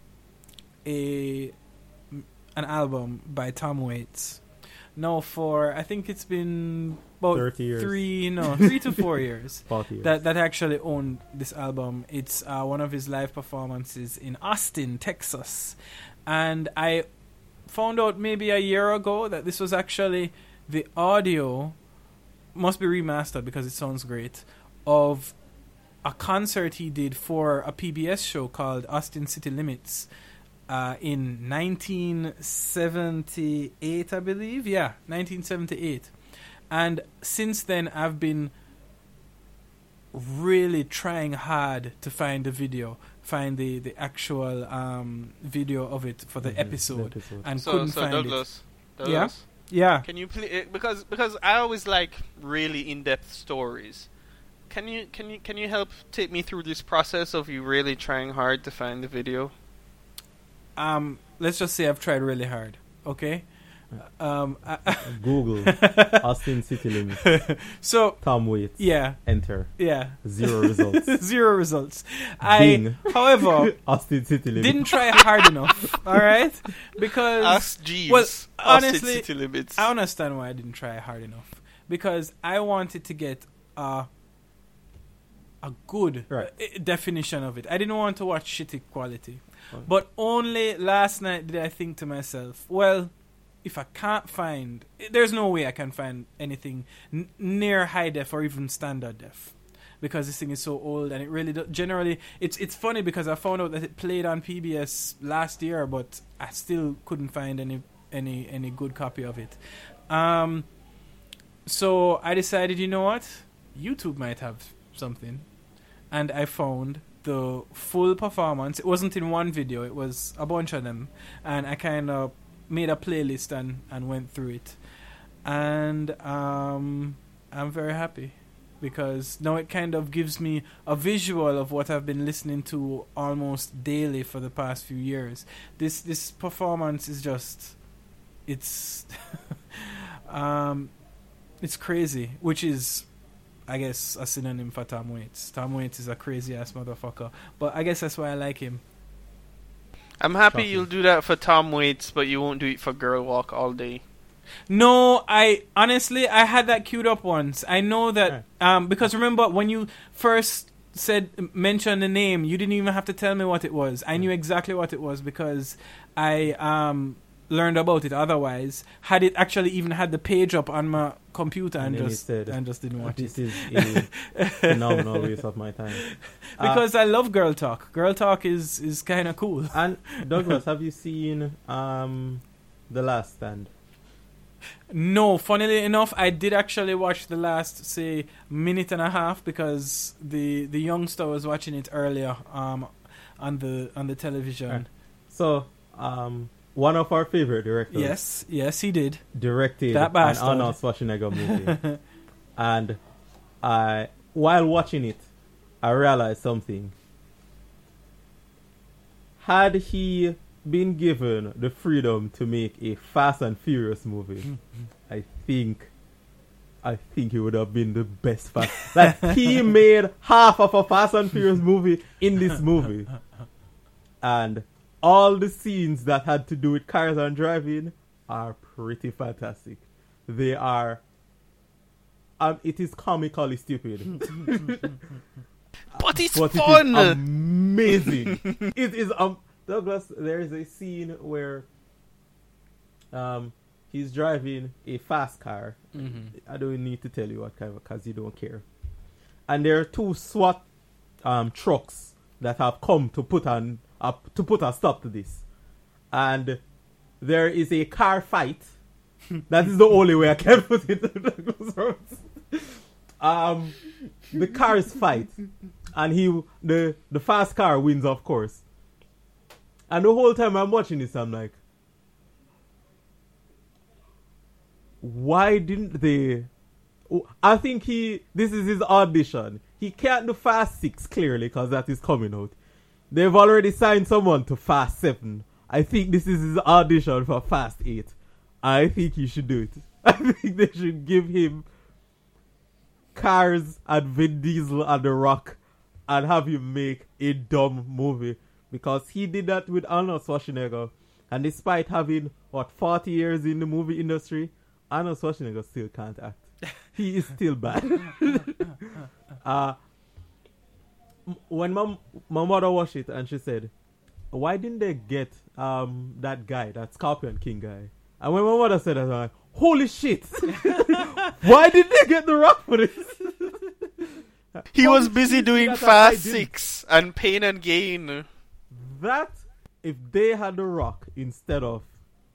a an album by Tom Waits now for I think it's been about
thirty years,
three no three to four years
forty years.
that that actually owned this album. It's uh, one of his live performances in Austin, Texas, and I found out maybe a year ago that this was actually the audio, must be remastered because it sounds great, of a concert he did for a P B S show called Austin City Limits uh, in nineteen seventy-eight, I believe. Yeah, nineteen seventy-eight. And since then, I've been really trying hard to find the video, find the, the actual um, video of it for the
Mhm,
episode,
episode.
and
so,
couldn't
so
find
Douglas,
Yeah?
Douglas,
it. Yeah.
can you please because because I always like really in-depth stories. Can you can you can you help take me through this process of you really trying hard to find the video?
Um, let's just say I've tried really hard. Okay. Um, I, I-
Google Austin City Limits.
so
Tom Waits.
yeah,
Enter.
yeah,
Zero results.
zero results. I,
Bing.
however,
Austin City Limits.
didn't try hard enough. All right, because
Ask Jeeves.
well,
Austin
honestly,
City Limits.
I understand why I didn't try hard enough. Because I wanted to get a a good
Right.
uh, definition of it. I didn't want to watch shitty quality.
Right.
But only last night did I think to myself, well, if I can't find, there's no way I can find anything n- near high def or even standard def. Because this thing is so old and it really do- generally it's it's funny because I found out that it played on P B S last year, but I still couldn't find any any any good copy of it. Um so I decided, you know what? YouTube might have something. And I found the full performance. It wasn't in one video, it was a bunch of them. And I kind of made a playlist and, and went through it. And um, I'm very happy. Because now it kind of gives me a visual of what I've been listening to almost daily for the past few years. This this performance is just... It's... um, it's crazy. Which is... I guess a synonym for Tom Waits. Tom Waits is a crazy ass motherfucker, but I guess that's why I like him.
I'm happy
Shocking.
you'll do that for Tom Waits, but you won't do it for Girl Walk All Day.
No, I honestly I had that queued up once. I know that um because remember when you first said mention the name, you didn't even have to tell me what it was. I knew exactly what it was because I um learned about it. Otherwise, had it actually even had the page up on my computer and,
And then he
just
said,
and just didn't watch
This
it.
is a phenomenal waste of my time. Uh,
Because I love girl talk. Girl talk is is kind of cool.
and Douglas, have you seen um, The Last Stand?
No, funnily enough, I did actually watch the last, say, minute and a half because the the youngster was watching it earlier um, on the on the television.
Right. So, um, one of our favorite directors
Yes, yes, he did.
directed
That
an
bastard.
Arnold Schwarzenegger movie. And I, while watching it, I realized something. Had he been given the freedom to make a Fast and Furious movie, I think, I think it would have been the best Fast. Like he made half of a Fast and Furious movie in this movie, and all the scenes that had to do with cars and driving are pretty fantastic. They are. Um, it is comically stupid.
But it's
But
fun!
it is amazing. It is um Douglas, there is a scene where um he's driving a fast car.
Mm-hmm.
I don't need to tell you what kind of, because you don't care. And there are two SWAT um trucks that have come to put an up to put a stop to this. And there is a car fight. That is the only way I can put it. um, the cars fight, and he the the fast car wins, of course. And the whole time I'm watching this, I'm like, why didn't they? Oh, I think he this is his audition. He can't do Fast Six clearly because that is coming out. They've already signed someone to Fast Seven. I think this is his audition for Fast Eight. I think he should do it. I think they should give him Cars and Vin Diesel and The Rock and have him make a dumb movie, because he did that with Arnold Schwarzenegger, and despite having what forty years in the movie industry, Arnold Schwarzenegger still can't act. He is still bad. uh, m- when my, my mother watched it and she said, why didn't they get um that guy, that Scorpion King guy? And when my mother said that, I'm like, holy shit! Why did they get The Rock for this?
He
Holy
was busy
shit,
doing
that's what I
Fast
did.
Six and Pain and Gain.
That, if they had The Rock instead of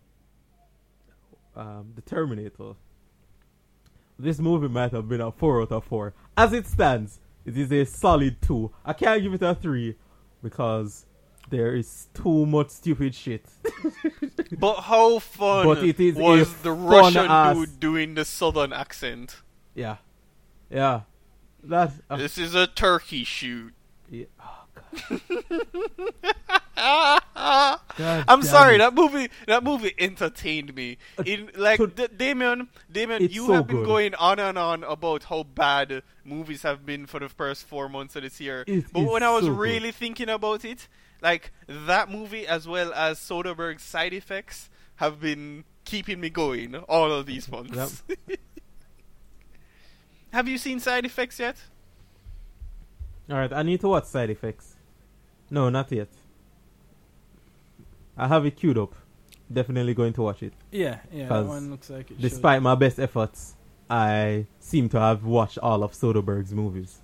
um, the Terminator, this movie might have been a four out of four. As it stands, it is a solid two. I can't give it a three because there is too much stupid shit.
But how fun
But it is
was
a
the
fun
Russian
ass-
dude doing the southern accent?
Yeah, yeah. That uh,
This is a turkey shoot.
yeah. Oh god. God
I'm
damn
sorry,
it.
that movie that movie entertained me. In like
to-
D- Damien, Damien,
It's
you
so
have been
good.
going on and on about how bad movies have been for the first four months of this year.
It
but
is
when I was
so good.
really thinking about it, like that movie as well as Soderbergh's Side Effects have been keeping me going all of these months. Have you seen Side Effects yet?
Alright, I need to watch Side Effects. No, not yet. I have it queued up. Definitely going to watch it.
Yeah, yeah, that
'Cause
one looks like it.
Despite my best efforts, I seem to have watched all of Soderbergh's movies.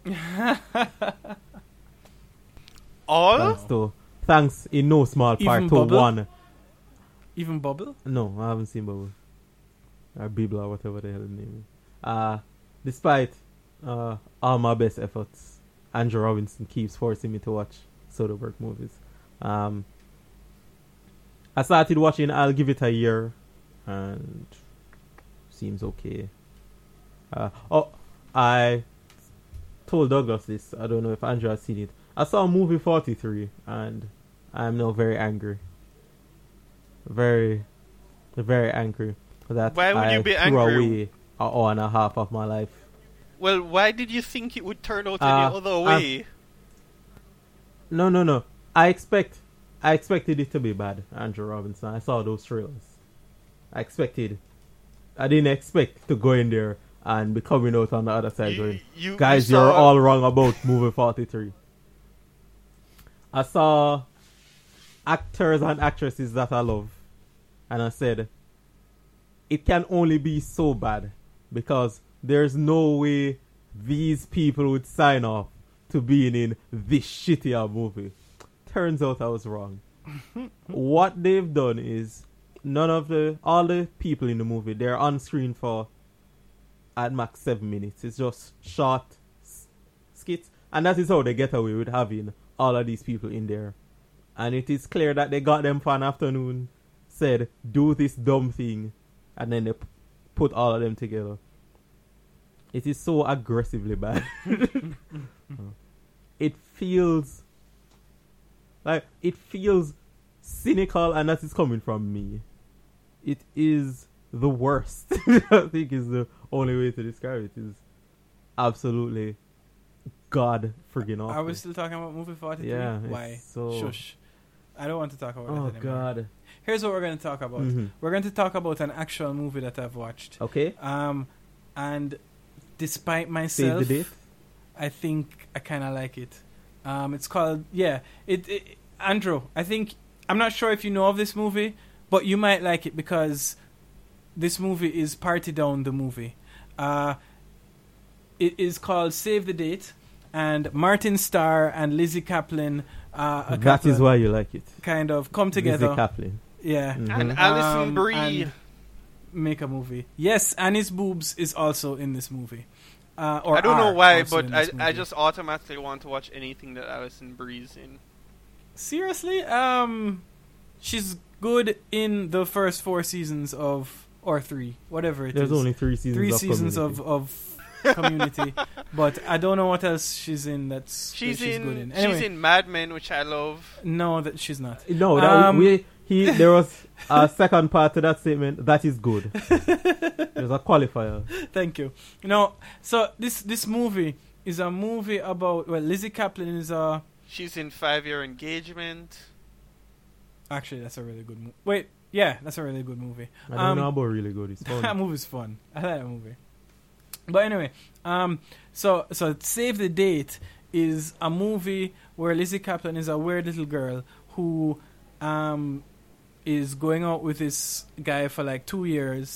All?
Thanks to, thanks in no small part
Even
to
Bubble?
one.
Even Bubble?
No, I haven't seen Bubble. Or Bibble or whatever the hell the name is. Uh, despite uh, all my best efforts, Andrew Robinson keeps forcing me to watch Soderbergh movies. Um, I started watching I'll Give It a Year, and seems okay. Uh, oh, I told Douglas this. I don't know if Andrew has seen it. I saw movie forty-three, and I'm now very angry. Very, very angry that
Why would
I
you be
threw
angry?
away an hour and a half of my life.
Well, why did you think it would turn out
Uh,
any other way?
No, no, no. I expect, I expected it to be bad, Andrew Robinson. I saw those trailers. I expected. I didn't expect to go in there and be coming out on the other side
You-
going,
you-
guys,
you
you're
saw-
all wrong about movie forty-three. I saw actors and actresses that I love, and I said, it can only be so bad because there's no way these people would sign off to being in this shitty a movie. Turns out I was wrong. What they've done is none of the all the people in the movie, they're on screen for at max seven minutes. It's just short s- skits, and that is how they get away with having all of these people in there. And it is clear that they got them for an afternoon, said do this dumb thing, and then they p- put all of them together. It is so aggressively bad. It feels like it feels cynical, and that is coming from me. It is the worst. I think is the only way to describe it. Is absolutely god friggin' awful.
Are we still talking about movie forty-three?
Yeah, it's
Why?
so-
Shush. I don't want to talk about
Oh
it anymore.
god.
Here's what we're going to talk about.
Mhm.
We're going to talk about an actual movie that I've watched.
Okay.
Um, and despite
Save
myself,
the date.
I think I kind of like it. Um, it's called yeah. It, it Andrew. I think I'm not sure if you know of this movie, but you might like it because this movie is Party Down the movie. Uh, it is called Save the Date, and Martin Starr and Lizzie Kaplan. Uh, a
That is
couple
why you like it.
kind of come together.
Lizzie Kaplan.
Yeah.
Mhm.
And Alison
Um,
Brie.
and make a movie. Yes, Annie's boobs is also in this movie. Uh, or
I don't know
are
why,
also
but
in
I,
this
I
movie.
just automatically want to watch anything that Alison Brie's in.
seriously. Um, she's good in the first four seasons of or three, whatever it is.
There's only three seasons.
three
of
seasons of
Community.
of Community, but I don't know what else she's in. That's
She's,
that she's
in,
good in. Anyway,
she's in Mad Men, which I love.
no, that she's not.
No, that
Um,
we he there was a second part to that statement. That is good. There's a qualifier.
Thank you. You know, so this this movie is a movie about well, Lizzie Kaplan is a
She's in Five Year Engagement.
actually that's a really good movie. Wait, yeah, that's a really good movie.
I don't
Um,
know about really good. It's
that
fun.
movie's fun. I like that movie. But anyway, um, so so Save the Date is a movie where Lizzie Kaplan is a weird little girl who um is going out with this guy for like two years,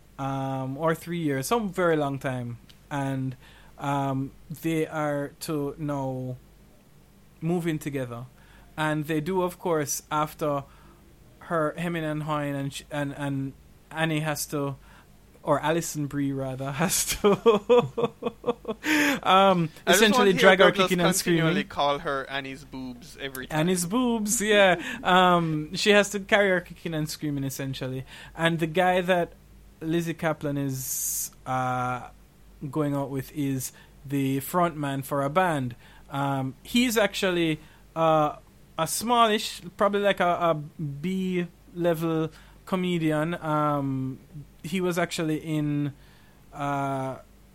um, or three years, some very long time, and um, they are to now move in together, and they do, of course, after her hemming and hawing, and sh- and and Annie has to, or Alison Brie rather, has to um,
I just
essentially
want to hear
drag her
Douglas
kicking and
continually
screaming.
call her Annie's boobs every time.
And his boobs, yeah. Um, she has to carry her kicking and screaming, essentially. And the guy that Lizzie Kaplan is uh, going out with is the front man for a band. Um, he's actually uh, a smallish, probably like a, a B level comedian. Um, he was actually in uh,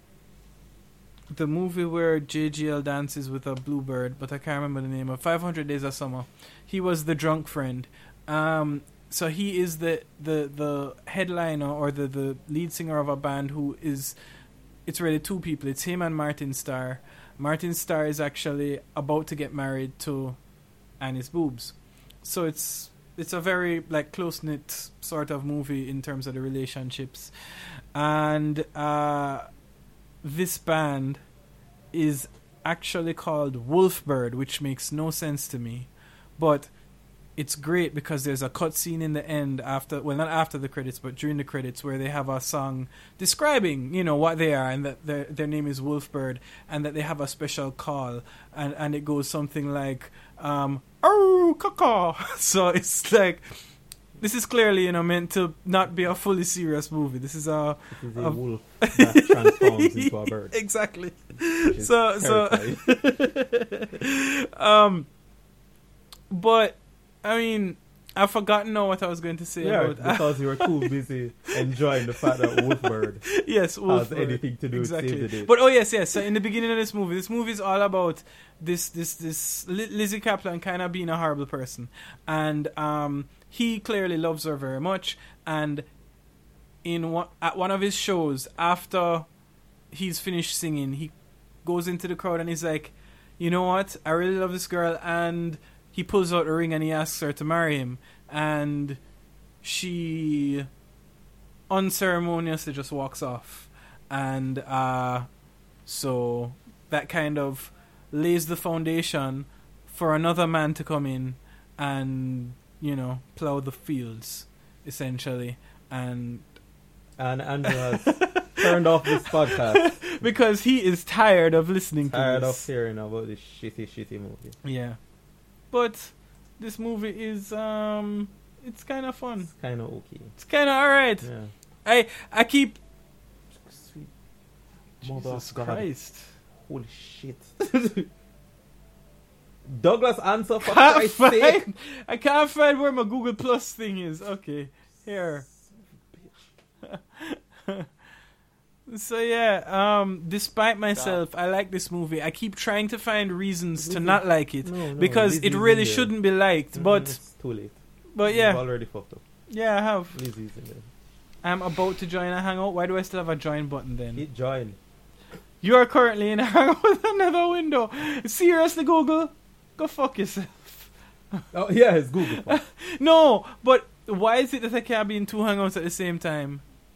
the movie where J G L dances with a bluebird, but I can't remember the name of five hundred Days of Summer. He was the drunk friend. Um, so he is the, the, the headliner or the, the lead singer of a band who is, it's really two people. It's him and Martin Starr. Martin Starr is actually about to get married to Annie's Boobs. So it's it's a very like close knit sort of movie in terms of the relationships. And uh, this band is actually called Wolfbird, which makes no sense to me. But it's great because there's a cutscene in the end after, well, not after the credits, but during the credits, where they have a song describing, you know, what they are, and that their their name is Wolfbird, and that they have a special call, and and it goes something like, um, "Oh, caca." So it's like, this is clearly, you know, meant to not be a fully serious movie. This is a,
This is a,
a
wolf that transforms into a bird.
Exactly.
which is
So so,
terrifying.
um, but. I mean, I've forgotten now what I was going to say
Yeah,
about
because you were too busy enjoying the fact that Wolfbird
yes,
has
Wolfbird.
anything to do
Exactly.
with Save the Date.
But oh yes, yes. So in the beginning of this movie, this movie is all about this this this Li- Lizzie Kaplan kind of being a horrible person, and um, he clearly loves her very much. And in one, at one of his shows, after he's finished singing, he goes into the crowd and he's like, "You know what? I really love this girl," and he pulls out a ring and he asks her to marry him, and she unceremoniously just walks off. And uh, so that kind of lays the foundation for another man to come in and, you know, plow the fields, essentially. And
And Andrew has turned off this podcast.
because he is tired of listening
Tired
to
of
this.
hearing about this shitty, shitty movie.
Yeah. But this movie is, um, it's kind of fun.
It's kind of okay.
It's kind of alright.
Yeah.
I I keep.
Sweet mother
Jesus
of God.
Christ.
Holy shit. Douglas, answer for
Can't
Christ's sake.
find, I can't find where my Google Plus thing is. Okay, here. So yeah, um, despite myself, I like this movie. I keep trying to find reasons to
Lizzie-
not like it
No, no,
because it
Lizzie's
really
in there.
shouldn't be liked.
Mm,
But
it's too late.
but
You've
yeah,
already fucked up.
yeah, I have.
Lizzie's in there.
I'm about to join a hangout. Why do I still have a join button then?
Hit join.
You are currently in a hangout with another window. Seriously, Google, go fuck yourself.
Oh yeah, it's Google. Fuck.
No, but why is it that I can't be in two hangouts at the same time?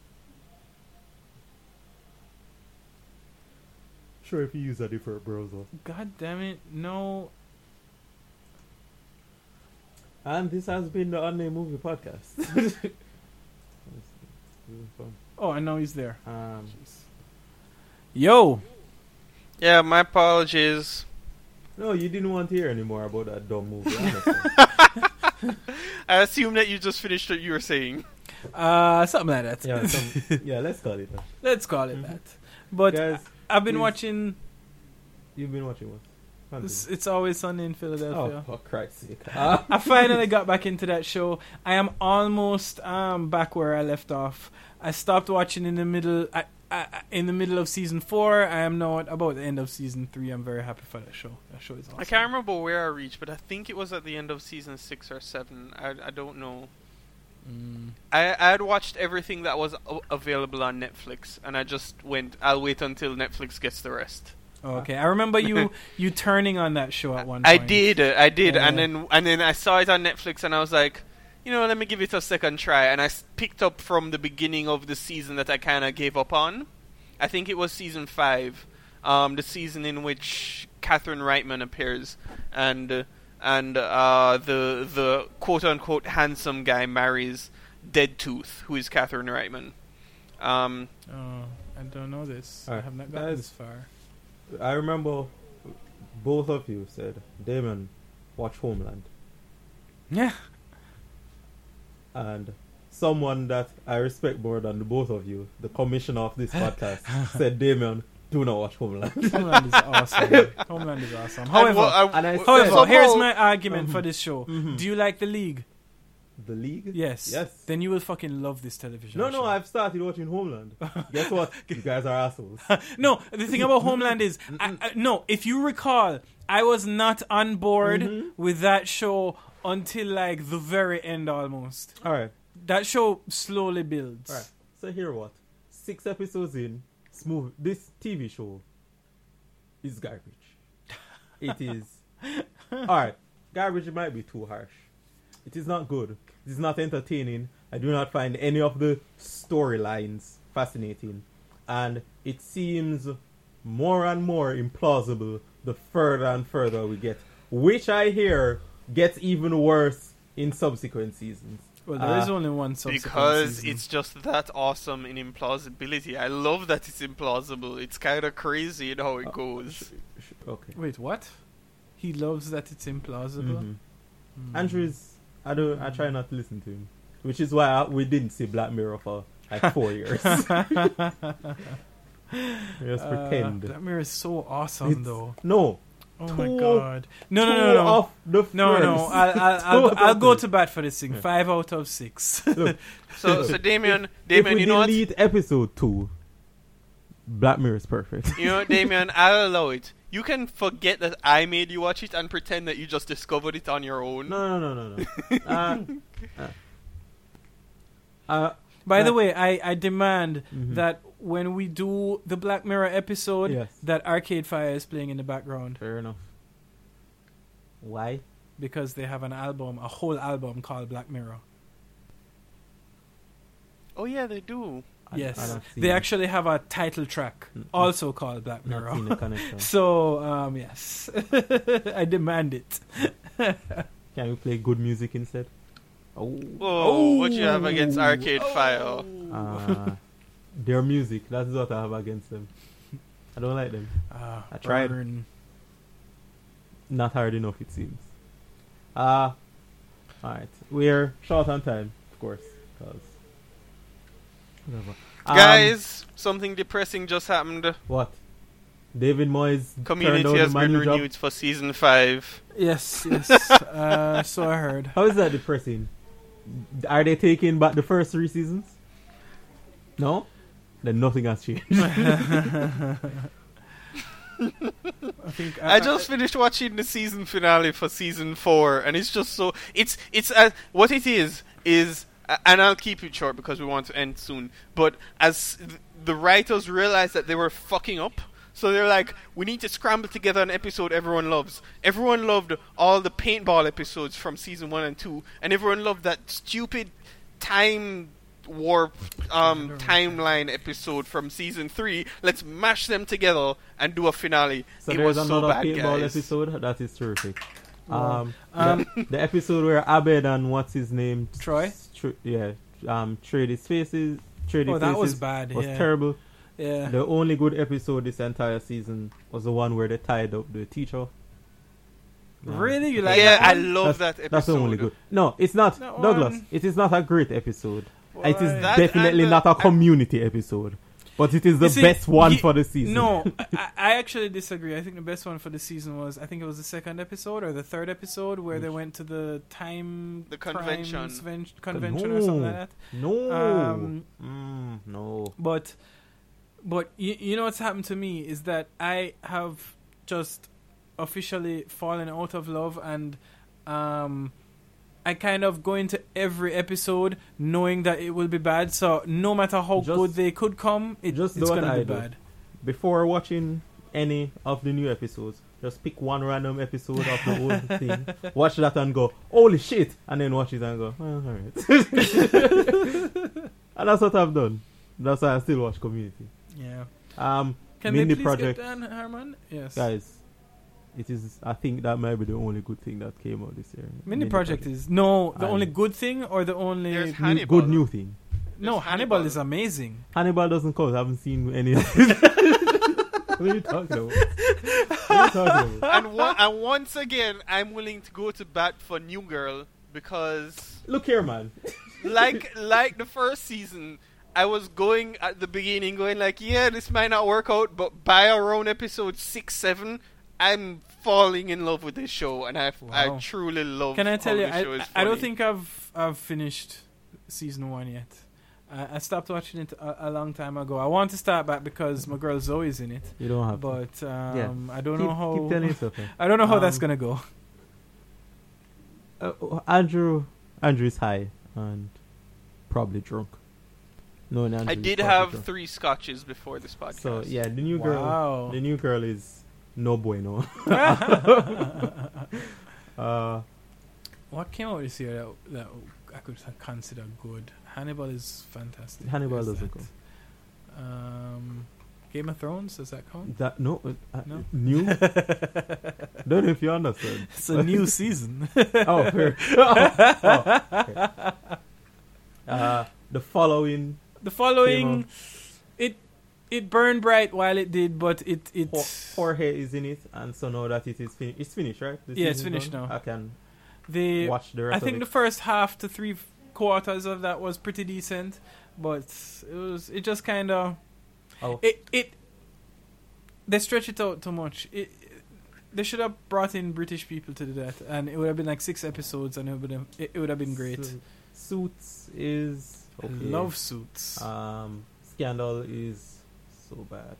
Sure, if you use a different browser.
God damn it, no.
And this has been the Unnamed Movie Podcast.
Oh, I know he's there.
um,
Yo,
Yeah, my apologies.
no, you didn't want to hear anymore about that dumb movie. Honestly.
I assume that you just finished what you were saying.
uh, something like that.
yeah, some, yeah, let's call it that.
Let's call it
Mhm.
that. But
Guys,
I've been
please-
watching.
you've been watching what? Continue.
It's, it's Always Sunny in
Oh,
Philadelphia.
for Christ's sake. Ah.
I finally got back into that show. I am almost um back where I left off. I stopped watching in the middle. I, I, in the middle of season four. I am now at about the end of season three. I'm very happy for that show. That show is awesome.
I can't remember where I reached, but I think it was at the end of season six or seven. I, I don't know.
Mm.
I I had watched everything that was a- available on Netflix, and I just went, I'll wait until Netflix gets the rest.
Oh, okay, I remember you you turning on that show at one
I
point.
did, uh, I did, and
Yeah.
then and then I saw it on Netflix, and I was like, you know, let me give it a second try. And I s- picked up from the beginning of the season that I kind of gave up on. I think it was season five, um, the season in which Catherine Reitman appears, and uh, and uh, the the quote unquote handsome guy marries Dead Tooth, who is Catherine Reitman. Um,
Oh, I don't know this. I
Alright,
have not gotten
guys.
this far.
I remember both of you said, Damon, watch Homeland.
Yeah.
And someone that I respect more than the both of you, the commissioner of this podcast, said, Damien, do not watch Homeland.
Homeland is awesome. Homeland is awesome.
And
However,
what- I-
and I
w-
said-
however,
somehow-
here's my argument
Mhm.
for this show.
Mhm.
Do you like The League?
The League?
Yes.
Yes.
Then you will fucking love this television
No,
show.
no, I've started watching Homeland. Guess what? You guys are assholes.
No, the thing about Homeland is, I, I, no, if you recall, I was not on board
Mhm.
with that show until like the very end almost.
All right.
That show slowly builds.
All right. So here what? Six episodes in, smooth. This T V show is garbage. It is. All right. Garbage might be too harsh. It is not good. It is not entertaining. I do not find any of the storylines fascinating. And it seems more and more implausible the further and further we get. Which I hear gets even worse in subsequent seasons.
Well, there is
Uh,
only one subsequent
Because
season.
it's just that awesome in implausibility. I love that it's implausible. It's kind of crazy in how it
Uh,
goes.
Sh- Okay.
Wait, what? He loves that it's implausible.
Mhm.
Hmm.
Andrew's. I don't. I try not to listen to him, which is why I, we didn't see Black Mirror for like four years. Just
Uh,
pretend.
Black Mirror is so awesome,
It's-
though.
No.
Oh
two-
my god! No, no,
two
no, no.
Off the
No, no,
first.
I'll, I'll,
Two
I'll,
off
I'll
the
go
first.
to bat for this thing.
Yeah.
Five out of six.
Look,
So, so Damien,
if
Damien,
we
you know what?
delete episode two, Black Mirror is perfect.
You know what, Damien? I'll allow it. You can forget that I made you watch it and pretend that you just discovered it on your own.
No, no, no, no, no. uh, uh, uh,
By the
Uh,
way, I, I demand
Mhm.
that when we do the Black Mirror episode,
Yes.
that Arcade Fire is playing in the background
fair enough. Why?
because they have an album, a whole album called Black Mirror.
Oh yeah, they do.
I- I
yes,
don't see
they
it.
actually have a title track
Mm, mm.
also called Black
Not seen the
Mirror.
connection.
So, um, yes, I demand it.
Can we play good music instead? Oh.
Whoa, what you have against Arcade Fire?
Uh, their music. That's what I have against them. I don't like them.
Uh,
I tried.
burn.
Not hard enough, it seems. Uh, alright. We're short on time, of course. 'cause- whatever. Um,
Guys, something depressing just happened.
What? David Moyes turned
Community
down
has
the
been
Manu job?
renewed for season five.
Yes, yes. uh, so I heard.
How is that depressing? Are they taking back the first three seasons? No? Then nothing has changed.
I think
I just finished watching the season finale for season four, and it's just so it's it's uh, what it is is, uh, and I'll keep it short because we want to end soon. But as th- the writers realized that they were fucking up, so they're like, we need to scramble together an episode everyone loves. Everyone loved all the paintball episodes from season one and two, and everyone loved that stupid time warp um timeline episode from season three. Let's mash them together and do a finale.
So
It
there's
was so
another
bad,
paintball
guys.
episode. That is terrific.
Wow.
Um,
Um,
the, the episode where Abed and what's his name?
Troy?
Tr- yeah. Um, trade his faces. Trade
Oh,
his
that was
faces
bad.
was
yeah.
terrible.
Yeah.
The only good episode this entire season was the one where they tied up the teacher. Um,
Really? You like
yeah,
that
I
one?
love
that's,
that episode.
That's the only good. No, it's not.
That
Douglas,
one-
it is not a great episode. It is
Why?
That
definitely
and the-
not a community episode. But it is the
You see,
best one
ye-
for the season.
No, I, I actually disagree. I think the best one for the season was, I think it was the second episode or the third episode where they
Which?
went to the time
The convention.
crimes ven- convention or something like that.
No.
Um,
mm, no.
But, but you, you know what's happened to me is that I have just officially fallen out of love, and um, I kind of go into every episode knowing that it will be bad. So no matter how
Just-
good they could come, it,
just do
it's
what
gonna
I
be
do.
bad.
Before watching any of the new episodes, just pick one random episode of the old thing, watch that and go, holy shit, and then watch it and go, oh, alright. And that's what I've done. That's why I still watch Community.
Yeah.
Um,
Can
Mindy
they please
Project,
get Dan Harmon? Yes.
guys, it is, I think that might be the only good thing that came out this year.
Mini Project is no the
And-
only good thing or the only
There's
new-
new,
Hannibal.
good new thing.
no
There's
Hannibal,
Hannibal.
is amazing.
Hannibal doesn't count. I haven't seen any of it. What are you talking about? What are you talking about?
and, one, and once again, I'm willing to go to bat for New Girl because,
Look here, man.
like like the first season, I was going at the beginning, going like, yeah, this might not work out, but by around episode six, seven, I'm falling in love with this show, and I
Wow.
I truly love.
Can I tell
how
you?
this show is
I, I don't
funny.
think I've I've finished season one yet. I, I stopped watching it a, a long time ago. I want to start back because my girl Zoe's in it,
You don't have to.
but um, I don't
keep,
know how.
keep telling yourself. man.
I don't know how that's
Um,
gonna go.
Uh, Andrew, Andrew is high and probably drunk. No, Andrew
I
is
did
probably
have
drunk.
three scotches before this podcast.
So yeah, the new girl,
Wow.
the new girl is no bueno. uh,
What came out this year that, that I could consider good? Hannibal is fantastic.
Hannibal
There's
doesn't
that.
count.
Um, Game of Thrones, does that count?
That no, uh,
No?
new. Don't know if you understand.
It's a new season.
Oh, fair. oh, oh, okay. Uh, the following
The
came
following,
out.
it it burned bright while it did, but it it
Ho- Jorge is in it, and so now that it is finished, it's finished, right? The
Yeah, it's
season's
finished
done.
now.
I can
the
watch the rest
I think
of
the
it.
first half to three quarters of that was pretty decent, but it was it just kind of
Oh.
it it they stretch it out too much. It, they should have brought in British people to do that, and it would have been like six episodes, and it would have it, it would have been great.
Su- Suits is
I
okay.
love Suits.
Um, Scandal is so bad,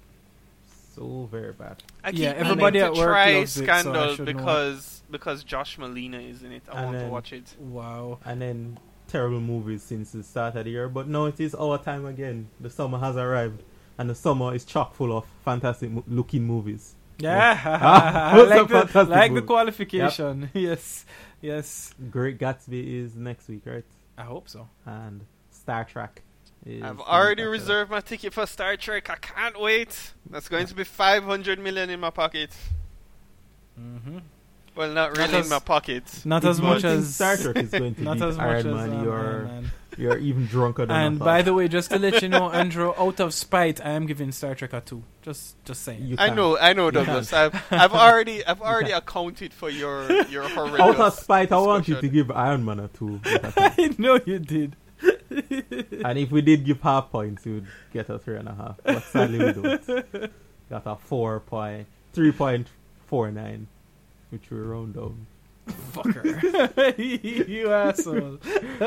so very bad.
I keep
Yeah,
meaning
everybody
to
at work
try
loves it, so I
Scandal
should know.
because because Josh Malina is in it. I
And
want to
then-
watch it.
Wow.
And then terrible movies since the start of the year. But now it is our time again. The summer has arrived, and the summer is chock full of fantastic mo- looking movies.
Yeah,
Ah,
I
those
like
are
the,
fantastic
like the
movies.
qualification. Yes, yes.
Great Gatsby is next week, right?
I hope so.
And Star Trek is.
I've
the
already
week after
reserved my ticket for Star Trek. I can't wait. That's going to be five hundred million in my pocket.
Mm-hmm.
Well, not
Not
really
as-
in my pocket.
Not
If
as
you
much
think
as
Star Trek is going to
not
beat
as much
Iron
as
Man,
um,
you're
Iron Man.
you're even drunker than
And
I
by
thought.
the way, just to let you know, Andrew, out of spite, I am giving Star Trek a two. Just, just saying.
You
I
can't.
know, I know,
You
Douglas.
can't.
I've, I've already, I've already accounted for your, your horrendous.
Out of spite, I want you to
discussion.
give Iron Man a two. but I can't.
I know you did.
And if we did give half points, we would get a three and a half. But sadly, we don't. Got a four point, three point four nine, which we round down.
Fucker. You asshole.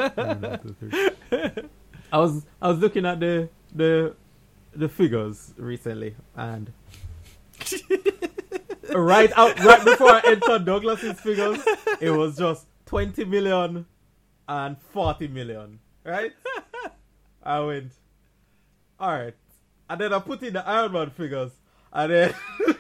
I was I was looking at the the the figures recently, and right out right before I entered Douglas's figures, it was just twenty million and forty million. Right? I went, all right, and then I put in the Iron Man figures, and then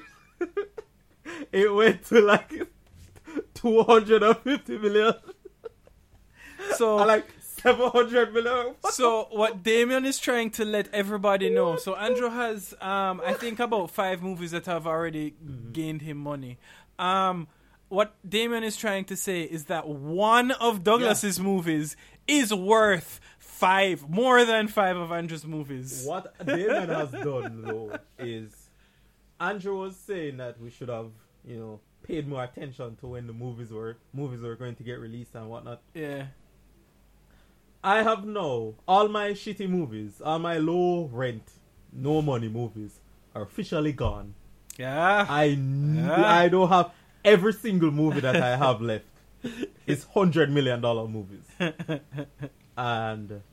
it went to like two hundred and fifty million.
So,
I like seven hundred million.
so what Damien is trying to let everybody know. So Andrew has, um, I think about five movies that have already gained him money. Um, what Damien is trying to say is that one of Douglas's movies is worth five, more than five of Andrew's movies.
What Damon has done though is Andrew was saying that we should have, you know, paid more attention to when the movies were movies were going to get released and whatnot.
Yeah.
I have now all my shitty movies, all my low rent, no money movies are officially gone.
Yeah.
I n-
Yeah.
I don't have every single movie that I have left. It's hundred million dollar movies. And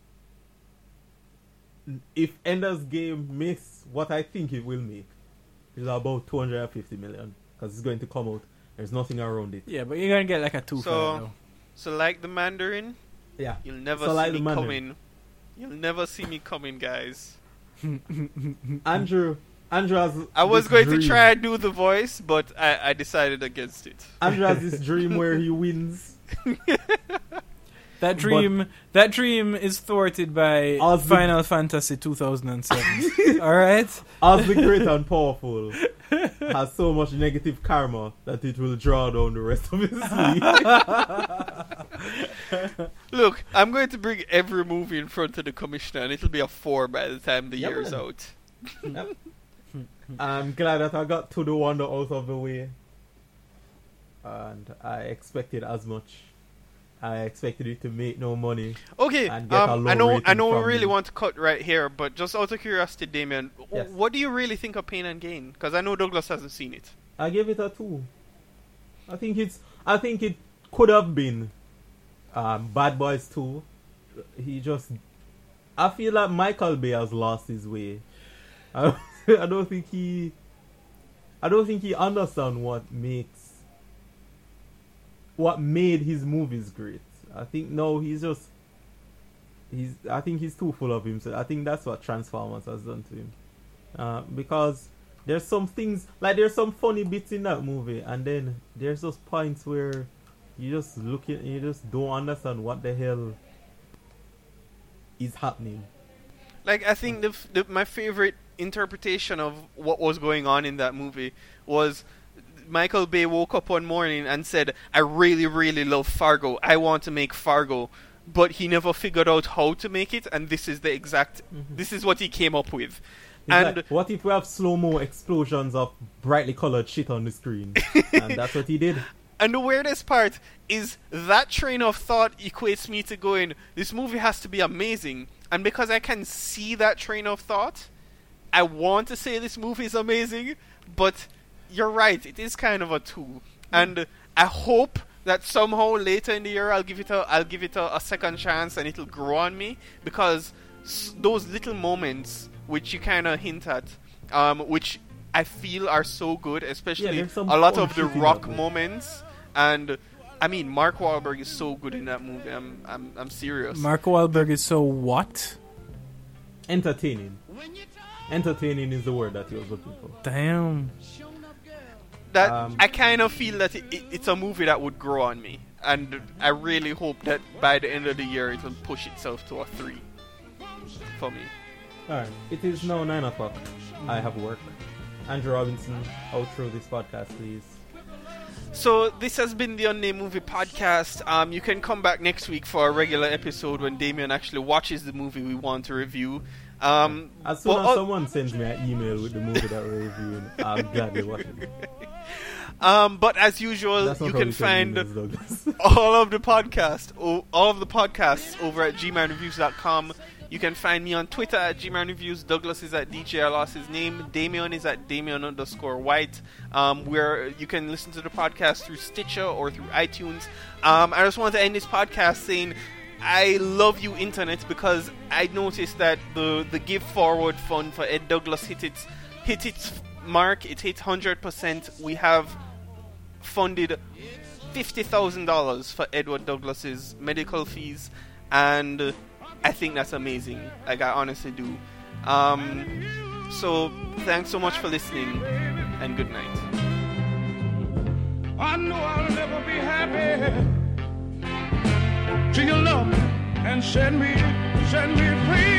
if Ender's Game makes what I think it will make, it's about two hundred fifty million because it's going to come out. There's nothing around it.
Yeah, but you're gonna get like a two
So-
for that
So, like the Mandarin,
Yeah.
you'll never
So
see
like
me
the Mandarin.
coming. You'll never see me coming, guys.
Andrew, Andrew has.
I was
this
going
dream.
to try and do the voice, but I, I decided against it.
Andrew has this dream where he wins.
That dream, that dream is thwarted by
As the-
Final Fantasy two thousand seven. All right.
As the great and powerful has so much negative karma that it will draw down the rest of his league.
Look, I'm going to bring every movie in front of the commissioner, and it'll be a four by the time the
Yeah,
year's
man.
out.
I'm glad that I got To the Wonder out of the way. And I expected as much. I expected it to make no money.
Okay,
And get a
um,
low
I know, I
rating
know, we
from
really
the-
want to cut right here, but just out of curiosity, Damien, w-
Yes.
what do you really think of Pain and Gain? Because I know Douglas hasn't seen it.
I give it a two. I think it's. I think it could have been um, Bad Boys two. He just. I feel like Michael Bay has lost his way. I, I don't think he. I don't think he understands what makes. What made his movies great. I think no, he's just. He's. I think he's too full of himself. I think that's what Transformers has done to him. Uh, because there's some things like there's some funny bits in that movie, and then there's those points where you just look at you just don't understand what the hell is happening.
Like, I think the, f- the my favorite interpretation of what was going on in that movie was Michael Bay woke up one morning and said, I really, really love Fargo. I want to make Fargo. But he never figured out how to make it, and this is the exact...
Mhm.
This is what he came up with.
It's
And
like, what if we have slow-mo explosions of brightly colored shit on the screen? And that's what he did.
And the weirdest part is that train of thought equates me to going, this movie has to be amazing. And because I can see that train of thought, I want to say this movie is amazing, but you're right, it is kind of a two. And I hope that somehow later in the year I'll give it a I'll give it a, a second chance and it'll grow on me, because s- those little moments which you kind of hint at, um, which I feel are so good, especially
there's some
a lot
fun
of the
shit in
rock
that movie.
moments. And I mean, Mark Wahlberg is so good in that movie. I'm I'm I'm serious.
Mark Wahlberg is so what?
Entertaining. Entertaining is the word that he was looking for.
Damn.
that
um,
I kind of feel that it, it, it's a movie that would grow on me, and I really hope that by the end of the year it will push itself to a three for me.
Alright, it is now nine o'clock. I have work. Andrew Robinson, outro this podcast, please.
So this has been the Unnamed Movie Podcast. Um, you can come back next week for a regular episode when Damien actually watches the movie we want to review. Um,
As soon
but
as
al-
someone sends me an email with the movie that we're reviewing, I'm gladly watching it.
um, but as usual,
That's not
you
how
can
we send
find
emails, Douglas.
all of the podcast, o- all of the podcasts over at g man reviews dot com. You can find me on Twitter at G Man Reviews. Douglas is at D J. I lost his name. Damien is at Damien underscore White. Um, where you can listen to the podcast through Stitcher or through iTunes. Um, I just want to end this podcast saying I love you, Internet, because I noticed that the the Give Forward Fund for Ed Douglas hit its hit its mark. It hit one hundred percent. We have funded fifty thousand dollars for Edward Douglas's medical fees, and I think that's amazing. Like, I honestly do. Um, so, thanks so much for listening, and good night.
I know I'll never be happy till you love me and set me, set me free.